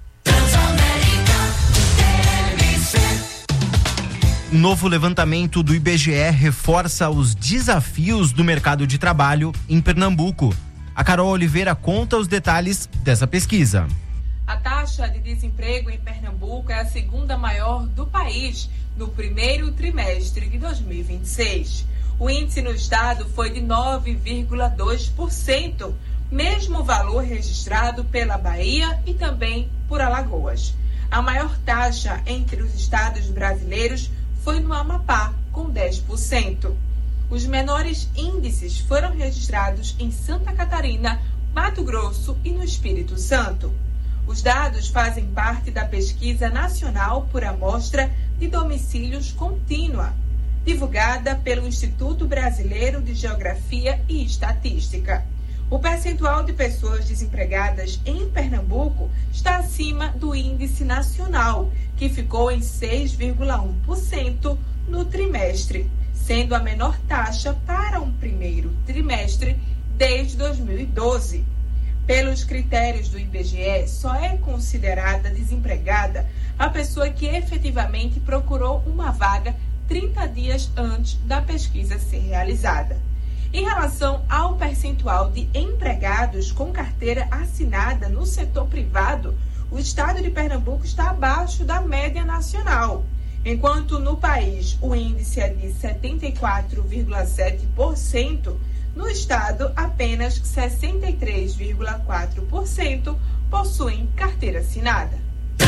Novo levantamento do I B G E reforça os desafios do mercado de trabalho em Pernambuco. A Carol Oliveira conta os detalhes dessa pesquisa. A taxa de desemprego em Pernambuco é a segunda maior do país no primeiro trimestre de dois mil e vinte e seis. O índice no estado foi de nove vírgula dois por cento, mesmo valor registrado pela Bahia e também por Alagoas. A maior taxa entre os estados brasileiros foi no Amapá, com dez por cento. Os menores índices foram registrados em Santa Catarina, Mato Grosso e no Espírito Santo. Os dados fazem parte da Pesquisa Nacional por Amostra de Domicílios Contínua, divulgada pelo Instituto Brasileiro de Geografia e Estatística. O percentual de pessoas desempregadas em Pernambuco está acima do índice nacional, que ficou em seis vírgula um por cento no trimestre, sendo a menor taxa para um primeiro trimestre desde dois mil e doze. Pelos critérios do I B G E, só é considerada desempregada a pessoa que efetivamente procurou uma vaga trinta dias antes da pesquisa ser realizada. Em relação ao percentual de empregados com carteira assinada no setor privado, o estado de Pernambuco está abaixo da média nacional. Enquanto no país o índice é de setenta e quatro vírgula sete por cento, no estado apenas sessenta e três vírgula quatro por cento possuem carteira assinada.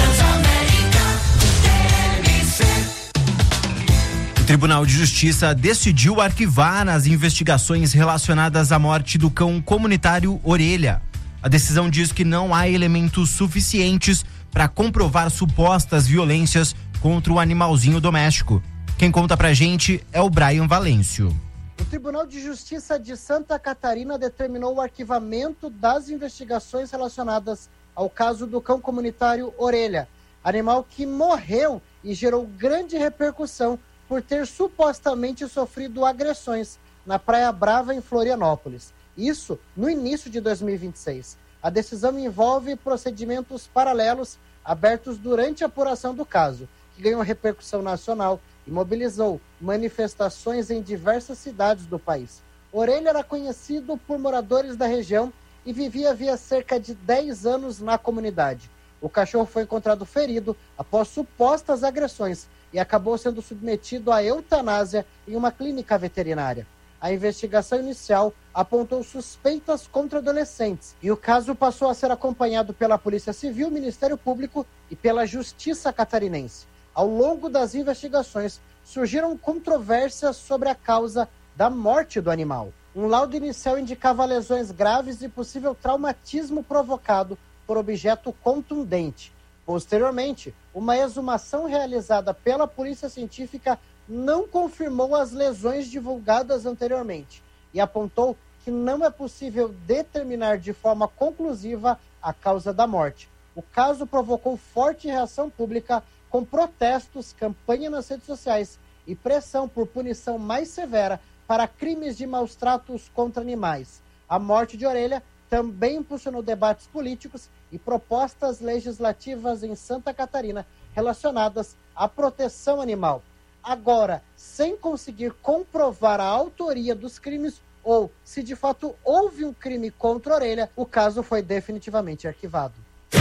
O Tribunal de Justiça decidiu arquivar as investigações relacionadas à morte do cão comunitário Orelha. A decisão diz que não há elementos suficientes para comprovar supostas violências contra o animalzinho doméstico. Quem conta pra gente é o Brian Valêncio. O Tribunal de Justiça de Santa Catarina determinou o arquivamento das investigações relacionadas ao caso do cão comunitário Orelha, animal que morreu e gerou grande repercussão por ter supostamente sofrido agressões na Praia Brava, em Florianópolis. Isso no início de dois mil e vinte e seis. A decisão envolve procedimentos paralelos abertos durante a apuração do caso, que ganhou repercussão nacional e mobilizou manifestações em diversas cidades do país. Orelha era conhecido por moradores da região e vivia havia cerca de dez anos na comunidade. O cachorro foi encontrado ferido após supostas agressões e acabou sendo submetido à eutanásia em uma clínica veterinária. A investigação inicial apontou suspeitas contra adolescentes e o caso passou a ser acompanhado pela Polícia Civil, Ministério Público e pela Justiça Catarinense. Ao longo das investigações, surgiram controvérsias sobre a causa da morte do animal. Um laudo inicial indicava lesões graves e possível traumatismo provocado por objeto contundente. Posteriormente, uma exumação realizada pela Polícia Científica não confirmou as lesões divulgadas anteriormente e apontou que não é possível determinar de forma conclusiva a causa da morte. O caso provocou forte reação pública, com protestos, campanha nas redes sociais e pressão por punição mais severa para crimes de maus tratos contra animais. A morte de Orelha também impulsionou debates políticos e propostas legislativas em Santa Catarina relacionadas à proteção animal. Agora, sem conseguir comprovar a autoria dos crimes ou se de fato houve um crime contra Orelha, o caso foi definitivamente arquivado.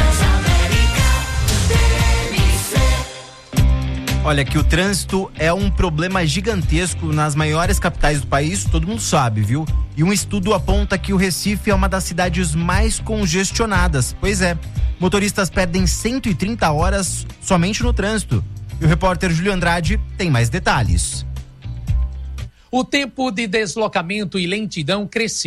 Olha, que o trânsito é um problema gigantesco nas maiores capitais do país, todo mundo sabe, viu? E um estudo aponta que o Recife é uma das cidades mais congestionadas. Pois é, motoristas perdem cento e trinta horas somente no trânsito. E o repórter Júlio Andrade tem mais detalhes. O tempo de deslocamento e lentidão cresceram.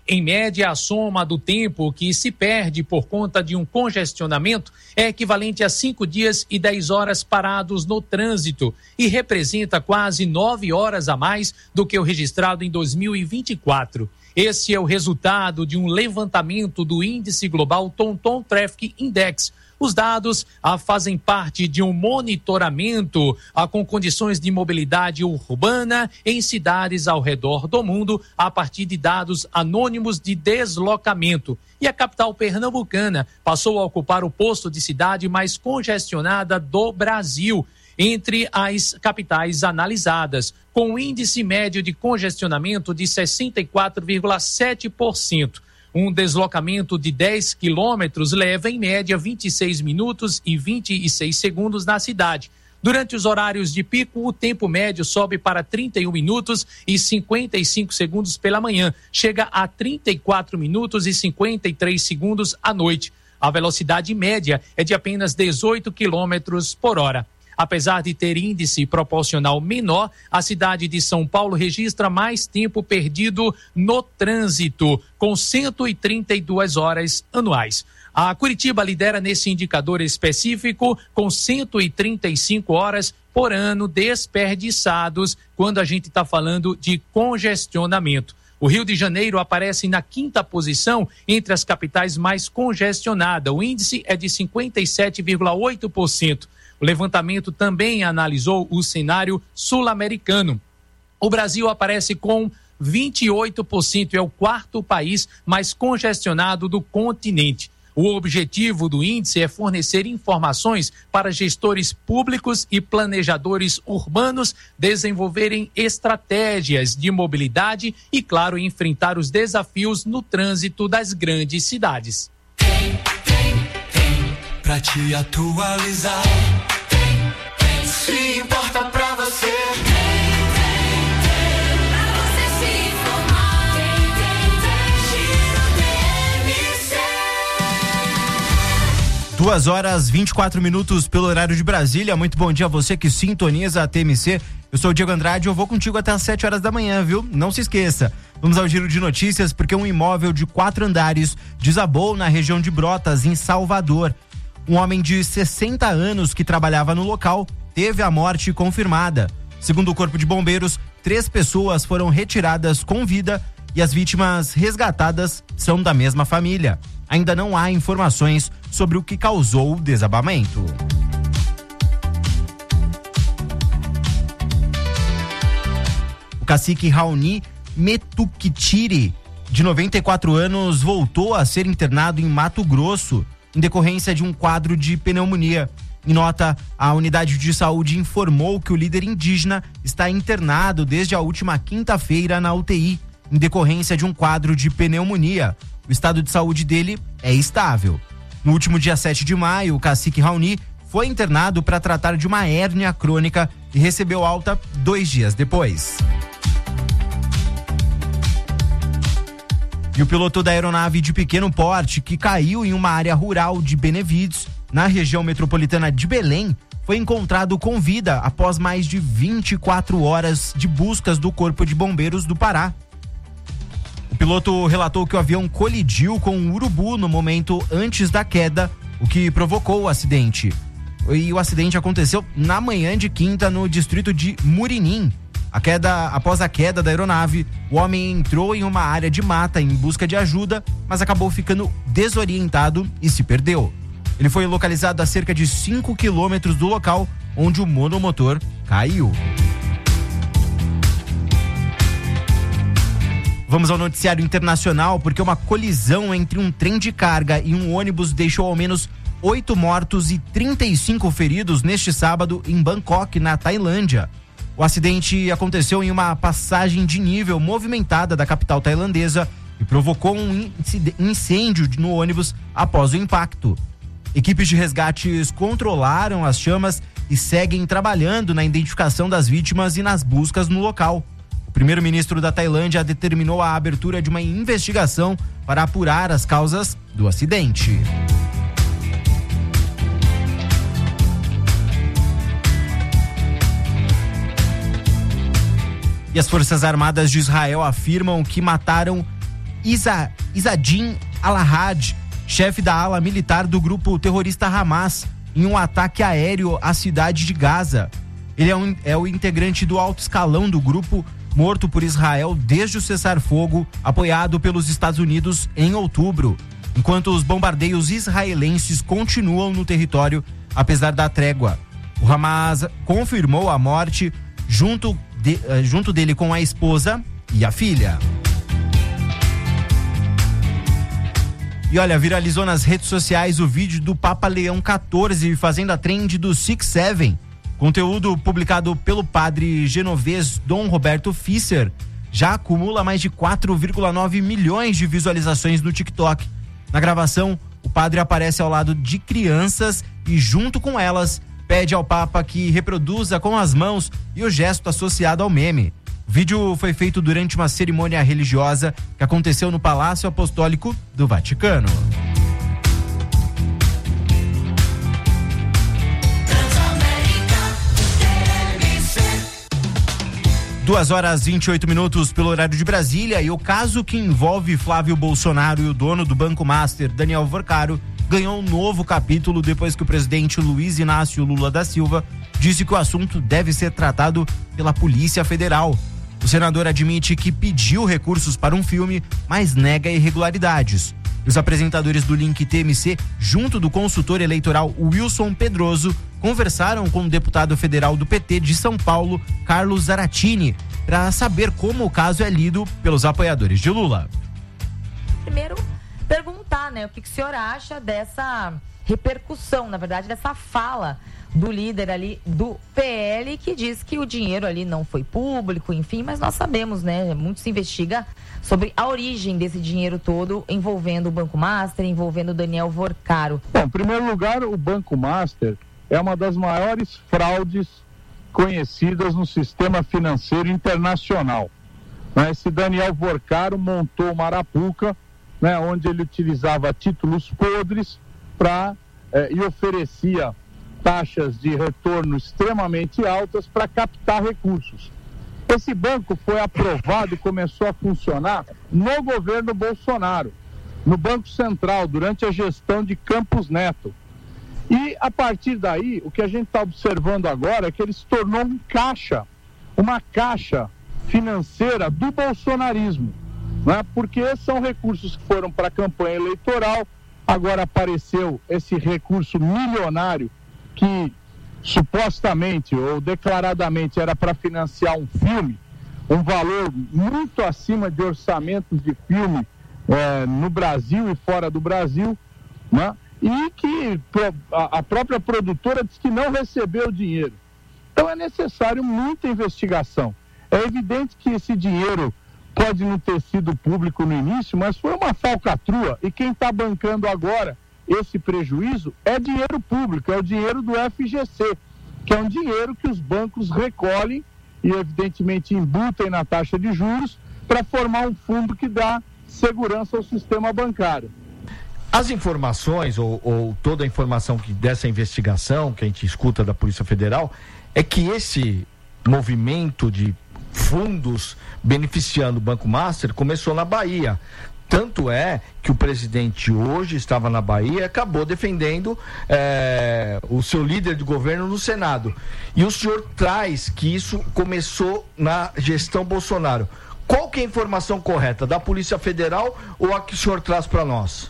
Em média, a soma do tempo que se perde por conta de um congestionamento é equivalente a cinco dias e dez horas parados no trânsito e representa quase nove horas a mais do que o registrado em dois mil e vinte e quatro. Esse é o resultado de um levantamento do índice global TomTom Traffic Index. Os dados ah, fazem parte de um monitoramento ah, com condições de mobilidade urbana em cidades ao redor do mundo a partir de dados anônimos de deslocamento. E a capital pernambucana passou a ocupar o posto de cidade mais congestionada do Brasil entre as capitais analisadas, com um índice médio de congestionamento de sessenta e quatro vírgula sete por cento. Um deslocamento de dez quilômetros leva, em média, vinte e seis minutos e vinte e seis segundos na cidade. Durante os horários de pico, o tempo médio sobe para trinta e um minutos e cinquenta e cinco segundos pela manhã. Chega a trinta e quatro minutos e cinquenta e três segundos à noite. A velocidade média é de apenas dezoito quilômetros por hora. Apesar de ter índice proporcional menor, a cidade de São Paulo registra mais tempo perdido no trânsito, com cento e trinta e duas horas anuais. A Curitiba lidera nesse indicador específico, com cento e trinta e cinco horas por ano desperdiçados, quando a gente está falando de congestionamento. O Rio de Janeiro aparece na quinta posição entre as capitais mais congestionadas. O índice é de cinquenta e sete vírgula oito por cento. O levantamento também analisou o cenário sul-americano. O Brasil aparece com vinte e oito por cento, é o quarto país mais congestionado do continente. O objetivo do índice é fornecer informações para gestores públicos e planejadores urbanos desenvolverem estratégias de mobilidade e, claro, enfrentar os desafios no trânsito das grandes cidades. Tem, tem, tem, pra te atualizar. Se importa pra você, tem, tem, tem, pra você se informar. Tem, tem, tem, Giro T M C. Duas horas, vinte e quatro minutos pelo horário de Brasília. Muito bom dia a você que sintoniza a T M C. Eu sou o Diego Andrade e eu vou contigo até às sete horas da manhã, viu? Não se esqueça. Vamos ao giro de notícias, porque um imóvel de quatro andares desabou na região de Brotas, em Salvador. Um homem de sessenta anos que trabalhava no local teve a morte confirmada. Segundo o Corpo de Bombeiros, três pessoas foram retiradas com vida e as vítimas resgatadas são da mesma família. Ainda não há informações sobre o que causou o desabamento. O cacique Raoni Metukitiri, de noventa e quatro anos, voltou a ser internado em Mato Grosso em decorrência de um quadro de pneumonia. Em nota, a unidade de saúde informou que o líder indígena está internado desde a última quinta-feira na U T I, em decorrência de um quadro de pneumonia. O estado de saúde dele é estável. No último dia sete de maio, o cacique Raoni foi internado para tratar de uma hérnia crônica e recebeu alta dois dias depois. E o piloto da aeronave de pequeno porte que caiu em uma área rural de Benevides, na região metropolitana de Belém, foi encontrado com vida após mais de vinte e quatro horas de buscas do Corpo de Bombeiros do Pará. O piloto relatou que o avião colidiu com um urubu no momento antes da queda, o que provocou o acidente. E o acidente aconteceu na manhã de quinta no distrito de Murinim. A queda, após a queda da aeronave, o homem entrou em uma área de mata em busca de ajuda, mas acabou ficando desorientado e se perdeu. Ele foi localizado a cerca de cinco quilômetros do local onde o monomotor caiu. Vamos ao noticiário internacional, porque uma colisão entre um trem de carga e um ônibus deixou ao menos oito mortos e trinta e cinco feridos neste sábado em Bangkok, na Tailândia. O acidente aconteceu em uma passagem de nível movimentada da capital tailandesa e provocou um incêndio no ônibus após o impacto. Equipes de resgates controlaram as chamas e seguem trabalhando na identificação das vítimas e nas buscas no local. O primeiro-ministro da Tailândia determinou a abertura de uma investigação para apurar as causas do acidente. E as Forças Armadas de Israel afirmam que mataram Isa, Isadin Alahad, chefe da ala militar do grupo terrorista Hamas, em um ataque aéreo à cidade de Gaza. Ele é, um, é o integrante do alto escalão do grupo, morto por Israel desde o cessar-fogo, apoiado pelos Estados Unidos em outubro, enquanto os bombardeios israelenses continuam no território, apesar da trégua. O Hamas confirmou a morte junto, de, junto dele com a esposa e a filha. E olha, viralizou nas redes sociais o vídeo do Papa Leão quatorze fazendo a trend do Six Seven. Conteúdo publicado pelo padre genovês Dom Roberto Fischer já acumula mais de quatro vírgula nove milhões de visualizações no TikTok. Na gravação, o padre aparece ao lado de crianças e, junto com elas, pede ao Papa que reproduza com as mãos e o gesto associado ao meme. O vídeo foi feito durante uma cerimônia religiosa que aconteceu no Palácio Apostólico do Vaticano. Duas horas e vinte e oito minutos pelo horário de Brasília, e o caso que envolve Flávio Bolsonaro e o dono do Banco Master, Daniel Vorcaro, ganhou um novo capítulo depois que o presidente Luiz Inácio Lula da Silva disse que o assunto deve ser tratado pela Polícia Federal. O senador admite que pediu recursos para um filme, mas nega irregularidades. Os apresentadores do Link T M C, junto do consultor eleitoral Wilson Pedroso, conversaram com o deputado federal do P T de São Paulo, Carlos Zaratini, para saber como o caso é lido pelos apoiadores de Lula. Primeiro, perguntar, né, o que, que o senhor acha dessa repercussão, na verdade, dessa fala do líder ali do P L, que diz que o dinheiro ali não foi público, enfim, mas nós sabemos, né, muito se investiga sobre a origem desse dinheiro todo envolvendo o Banco Master, envolvendo o Daniel Vorcaro. Bom, em primeiro lugar, o Banco Master é uma das maiores fraudes conhecidas no sistema financeiro internacional. Esse Daniel Vorcaro montou uma arapuca, né, onde ele utilizava títulos podres pra, eh, e oferecia taxas de retorno extremamente altas para captar recursos. Esse banco foi aprovado e começou a funcionar no governo Bolsonaro, no Banco Central, durante a gestão de Campos Neto. E, a partir daí, o que a gente está observando agora é que ele se tornou um caixa, uma caixa financeira do bolsonarismo, né? Porque são recursos que foram para a campanha eleitoral, agora apareceu esse recurso milionário que supostamente ou declaradamente era para financiar um filme, um valor muito acima de orçamentos de filme eh, no Brasil e fora do Brasil, né? E que a própria produtora diz que não recebeu o dinheiro. Então é necessário muita investigação. É evidente que esse dinheiro pode não ter sido público no início, mas foi uma falcatrua, e quem está bancando agora esse prejuízo é dinheiro público, é o dinheiro do F G C, que é um dinheiro que os bancos recolhem e evidentemente embutem na taxa de juros para formar um fundo que dá segurança ao sistema bancário. As informações, ou, ou toda a informação que, dessa investigação que a gente escuta da Polícia Federal, é que esse movimento de fundos beneficiando o Banco Master começou na Bahia. Tanto é que o presidente hoje estava na Bahia e acabou defendendo é, o seu líder de governo no Senado. E o senhor traz que isso começou na gestão Bolsonaro. Qual que é a informação correta? Da Polícia Federal ou a que o senhor traz para nós?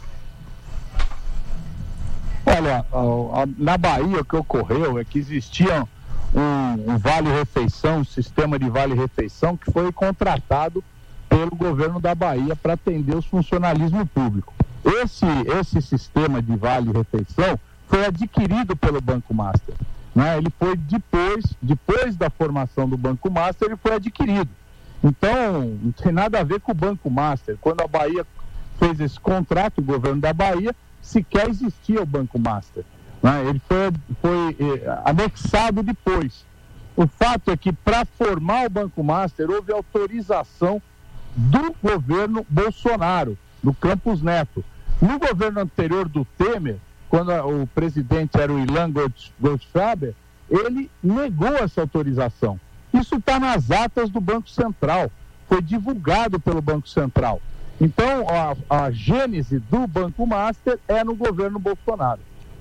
Olha, na Bahia o que ocorreu é que existia um, um vale-refeição, um sistema de vale-refeição que foi contratado pelo governo da Bahia para atender os funcionalismo público. Esse, esse sistema de vale-refeição foi adquirido pelo Banco Master, né? Ele foi depois, depois da formação do Banco Master, ele foi adquirido. Então, não tem nada a ver com o Banco Master. Quando a Bahia fez esse contrato, o governo da Bahia, sequer existia o Banco Master, né? Ele foi, foi eh, anexado depois. O fato é que para formar o Banco Master houve autorização do governo Bolsonaro, do Campos Neto. No governo anterior do Temer, quando o presidente era o Ilan Goldfaber, ele negou essa autorização. Isso está nas atas do Banco Central, foi divulgado pelo Banco Central. Então, a, a gênese do Banco Master é no governo Bolsonaro.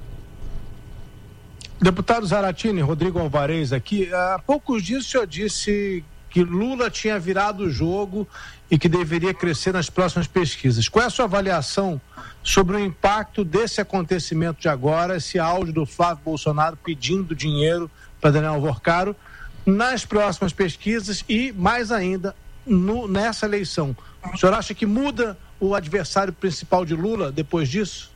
Deputado Zaratini, Rodrigo Alvarez aqui, há poucos dias o senhor disse que Lula tinha virado o jogo e que deveria crescer nas próximas pesquisas. Qual é a sua avaliação sobre o impacto desse acontecimento de agora, esse áudio do Flávio Bolsonaro pedindo dinheiro para Daniel Vorcaro nas próximas pesquisas e, mais ainda, no, nessa eleição? O senhor acha que muda o adversário principal de Lula depois disso?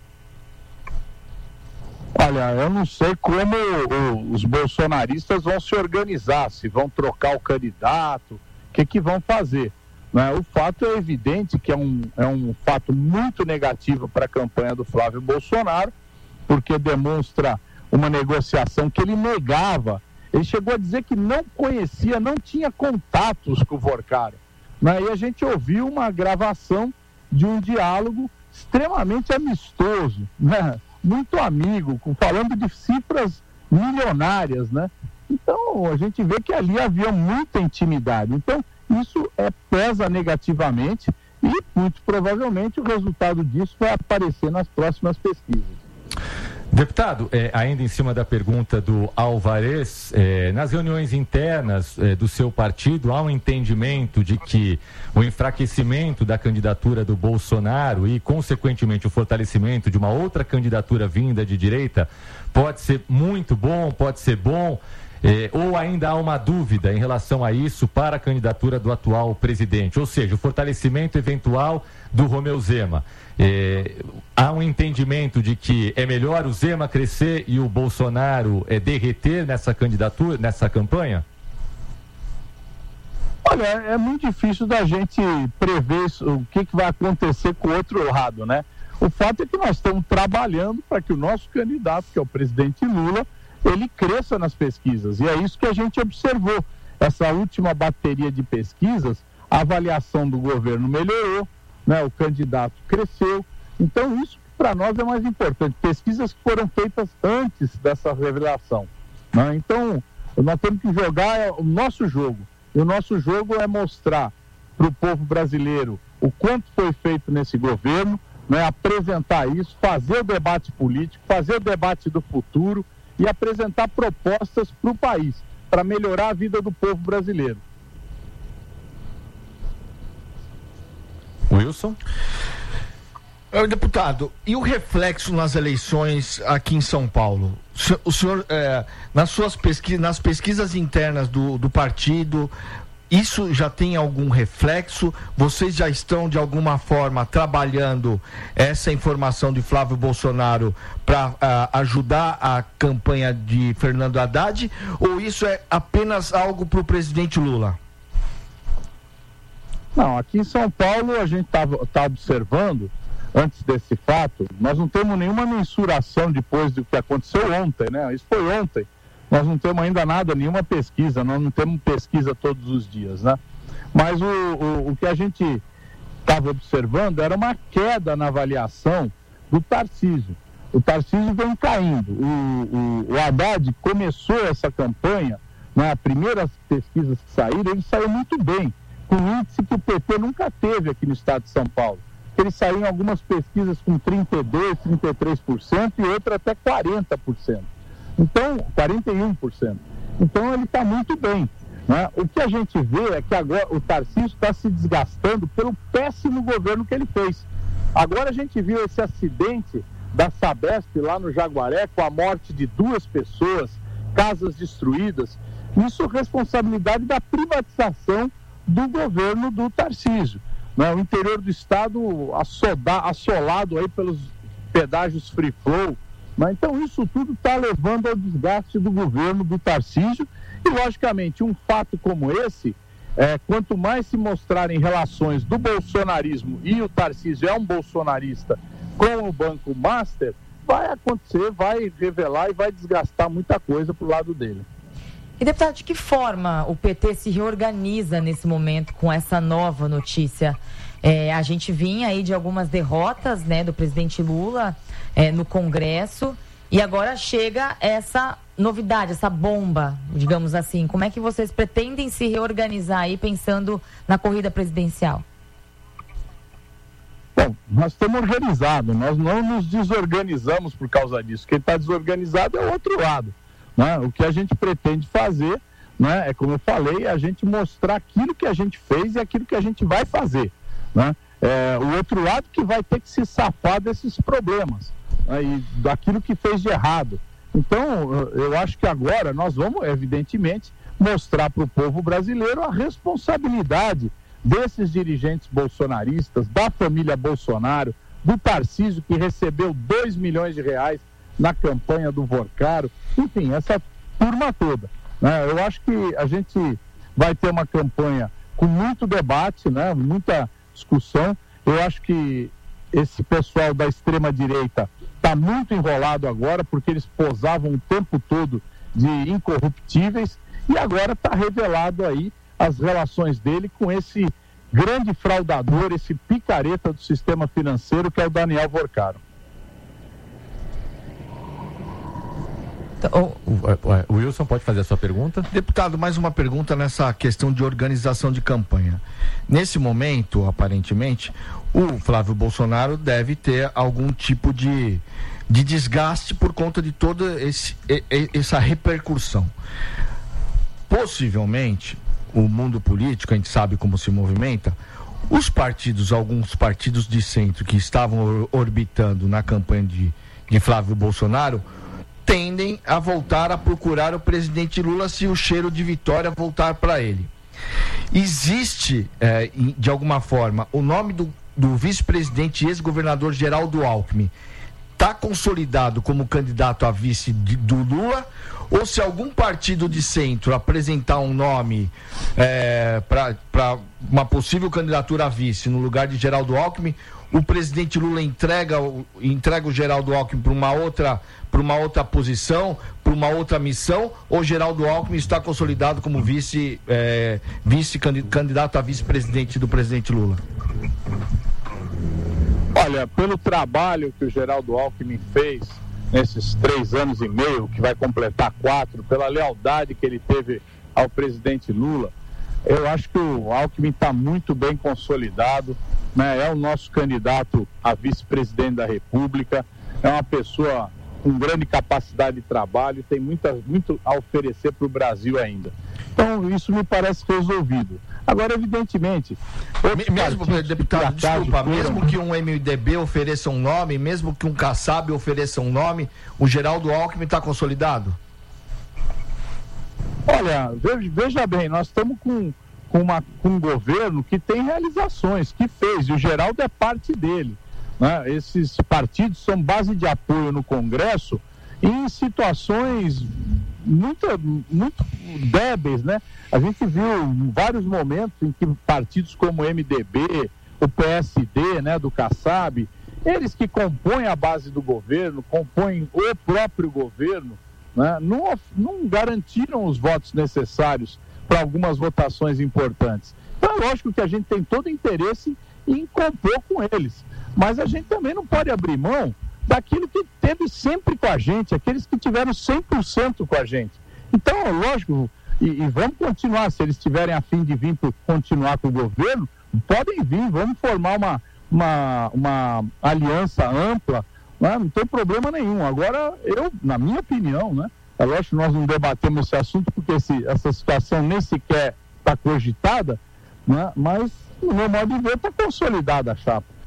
Olha, eu não sei como o, os bolsonaristas vão se organizar, se vão trocar o candidato, o que que vão fazer, né? O fato é evidente que é um, é um fato muito negativo para a campanha do Flávio Bolsonaro, porque demonstra uma negociação que ele negava. Ele chegou a dizer que não conhecia, não tinha contatos com o Vorcaro, né? E a gente ouviu uma gravação de um diálogo extremamente amistoso, né? Muito amigo, com, falando de cifras milionárias, né? Então, a gente vê que ali havia muita intimidade. Então, isso é, pesa negativamente e, muito provavelmente, o resultado disso vai aparecer nas próximas pesquisas. Deputado, é, ainda em cima da pergunta do Alvarez, é, nas reuniões internas é, do seu partido, há um entendimento de que o enfraquecimento da candidatura do Bolsonaro e, consequentemente, o fortalecimento de uma outra candidatura vinda de direita pode ser muito bom, pode ser bom, é, ou ainda há uma dúvida em relação a isso para a candidatura do atual presidente, ou seja, o fortalecimento eventual do Romeu Zema. É, há um entendimento de que é melhor o Zema crescer e o Bolsonaro é, derreter nessa candidatura, nessa campanha? Olha, é muito difícil da gente prever isso, o que, que vai acontecer com o outro lado, né? O fato é que nós estamos trabalhando para que o nosso candidato, que é o presidente Lula, ele cresça nas pesquisas. E é isso que a gente observou. Essa última bateria de pesquisas, a avaliação do governo melhorou, né? O candidato cresceu. Então, isso para nós é mais importante. Pesquisas que foram feitas antes dessa revelação, né? Então, nós temos que jogar o nosso jogo. E o nosso jogo é mostrar para o povo brasileiro o quanto foi feito nesse governo, né? Apresentar isso, fazer o debate político, fazer o debate do futuro e apresentar propostas para o país, para melhorar a vida do povo brasileiro. Wilson? Deputado, e o reflexo nas eleições aqui em São Paulo? O senhor, é, nas suas pesquisas, nas pesquisas internas do, do partido, isso já tem algum reflexo? Vocês já estão, de alguma forma, trabalhando essa informação de Flávio Bolsonaro para uh, ajudar a campanha de Fernando Haddad? Ou isso é apenas algo para o presidente Lula? Não, aqui em São Paulo a gente está tá observando, antes desse fato, nós não temos nenhuma mensuração depois do que aconteceu ontem, né? Isso foi ontem. Nós não temos ainda nada, nenhuma pesquisa, nós não temos pesquisa todos os dias, né? Mas o, o, o que a gente estava observando era uma queda na avaliação do Tarcísio. O Tarcísio vem caindo. O, o, o Haddad começou essa campanha, né, as primeiras pesquisas que saíram, ele saiu muito bem, com um índice que o P T nunca teve aqui no estado de São Paulo. Ele saiu em algumas pesquisas com trinta e dois por cento, trinta e três por cento e outra até quarenta por cento. Então, quarenta e um por cento. Então ele está muito bem, né? O que a gente vê é que agora o Tarcísio está se desgastando pelo péssimo governo que ele fez. Agora a gente viu esse acidente da Sabesp lá no Jaguaré, com a morte de duas pessoas, casas destruídas. Isso é responsabilidade da privatização do governo do Tarcísio, né? O interior do estado assoda, assolado aí pelos pedágios free flow. Mas então isso tudo está levando ao desgaste do governo do Tarcísio e, logicamente, um fato como esse, é, quanto mais se mostrarem relações do bolsonarismo, e o Tarcísio é um bolsonarista, com o Banco Master, vai acontecer, vai revelar e vai desgastar muita coisa pro lado dele. E, deputado, de que forma o P T se reorganiza nesse momento com essa nova notícia? É, a gente vinha aí de algumas derrotas, né, do presidente Lula é, no Congresso, e agora chega essa novidade, essa bomba, digamos assim. Como é que vocês pretendem se reorganizar aí pensando na corrida presidencial? Não, nós estamos organizados, nós não nos desorganizamos por causa disso. Quem está desorganizado é o outro lado, né? O que a gente pretende fazer, né, é como eu falei, a gente mostrar aquilo que a gente fez e aquilo que a gente vai fazer, né? É, o outro lado que vai ter que se safar desses problemas, né, e daquilo que fez de errado. Então, eu acho que agora nós vamos, evidentemente, mostrar para o povo brasileiro a responsabilidade desses dirigentes bolsonaristas, da família Bolsonaro, do Tarcísio, que recebeu dois milhões de reais na campanha do Vorcaro, enfim, essa turma toda, né? Eu acho que a gente vai ter uma campanha com muito debate, né, muita discussão. Eu acho que esse pessoal da extrema-direita está muito enrolado agora, porque eles posavam o tempo todo de incorruptíveis, e agora está revelado aí as relações dele com esse grande fraudador, esse picareta do sistema financeiro, que é o Daniel Vorcaro. O Wilson pode fazer a sua pergunta? Deputado, mais uma pergunta nessa questão de organização de campanha. Nesse momento, aparentemente, o Flávio Bolsonaro deve ter algum tipo de, de desgaste por conta de toda esse, essa repercussão. Possivelmente, o mundo político, a gente sabe como se movimenta, os partidos, alguns partidos de centro que estavam orbitando na campanha de, de Flávio Bolsonaro, tendem a voltar a procurar o presidente Lula se o cheiro de vitória voltar para ele. Existe, eh, de alguma forma, o nome do, do vice-presidente e ex-governador Geraldo Alckmin está consolidado como candidato a vice de, do Lula, ou se algum partido de centro apresentar um nome é, para uma possível candidatura a vice no lugar de Geraldo Alckmin, o presidente Lula entrega, entrega o Geraldo Alckmin para uma outra, para uma outra posição, para uma outra missão, ou Geraldo Alckmin está consolidado como vice, é, vice candidato a vice-presidente do presidente Lula? Olha, pelo trabalho que o Geraldo Alckmin fez nesses três anos e meio, que vai completar quatro, pela lealdade que ele teve ao presidente Lula, eu acho que o Alckmin está muito bem consolidado, né? É o nosso candidato a vice-presidente da República, é uma pessoa com grande capacidade de trabalho, tem muita, muito a oferecer para o Brasil ainda. Então, isso me parece resolvido. Agora, evidentemente... Mesmo, deputado, desculpa, mesmo que um M D B ofereça um nome, mesmo que um Kassab ofereça um nome, o Geraldo Alckmin está consolidado? Olha, veja bem, nós estamos com, com, uma, com um governo que tem realizações, que fez, e o Geraldo é parte dele, né? Esses partidos são base de apoio no Congresso em situações muito, muito débeis, né? A gente viu vários momentos em que partidos como o M D B, o P S D, né, do Kassab, eles que compõem a base do governo, compõem o próprio governo, né, não, não garantiram os votos necessários para algumas votações importantes. Então é lógico que a gente tem todo interesse em compor com eles, mas a gente também não pode abrir mão daquilo que teve sempre com a gente, aqueles que tiveram cem por cento com a gente. Então, lógico, e, e vamos continuar, se eles tiverem a fim de vir por continuar com o governo, podem vir, vamos formar uma, uma, uma aliança ampla, né? Não tem problema nenhum. Agora, eu, na minha opinião, né, é lógico que nós não debatemos esse assunto porque esse, essa situação nem sequer está cogitada, né, mas, no meu modo de ver, está consolidada a chapa.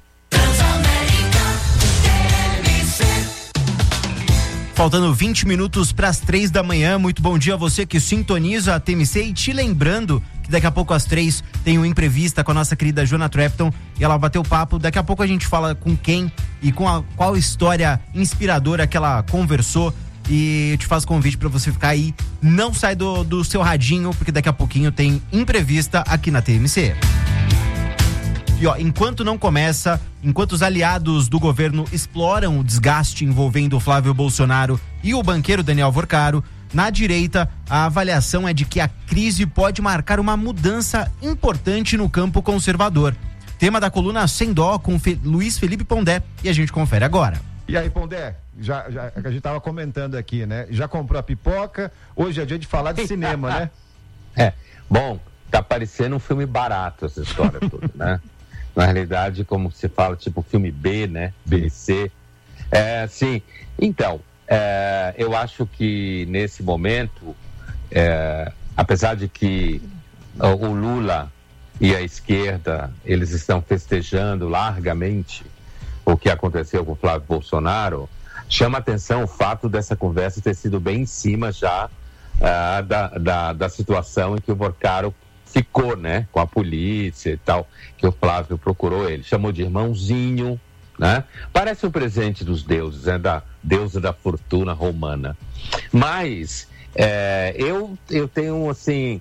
Faltando vinte minutos para as três da manhã. Muito bom dia a você que sintoniza a T M C, e te lembrando que daqui a pouco às três tem uma entrevista com a nossa querida Joana Trepton e ela bateu papo. Daqui a pouco a gente fala com quem e com a, qual história inspiradora que ela conversou, e eu te faço convite para você ficar aí. Não sai do, do seu radinho, porque daqui a pouquinho tem entrevista aqui na T M C. E ó, enquanto não começa, enquanto os aliados do governo exploram o desgaste envolvendo o Flávio Bolsonaro e o banqueiro Daniel Vorcaro, na direita, a avaliação é de que a crise pode marcar uma mudança importante no campo conservador. Tema da coluna Sem Dó com Fe- Luiz Felipe Pondé, e a gente confere agora. E aí, Pondé, já, já, a gente tava comentando aqui, né? Já comprou a pipoca, hoje é dia de falar de cinema, né? É, bom, tá parecendo um filme barato essa história toda, né? na realidade, como se fala, tipo filme B, né? B C. É, sim, então, é, eu acho que nesse momento, é, apesar de que o Lula e a esquerda, eles estão festejando largamente o que aconteceu com o Flávio Bolsonaro, chama atenção o fato dessa conversa ter sido bem em cima já uh, da, da, da situação em que o Vorcaro ficou, né, com a polícia e tal, que o Flávio procurou ele, chamou de irmãozinho, né? Parece um presente dos deuses, né, da deusa da fortuna romana. Mas é, eu, eu tenho, assim,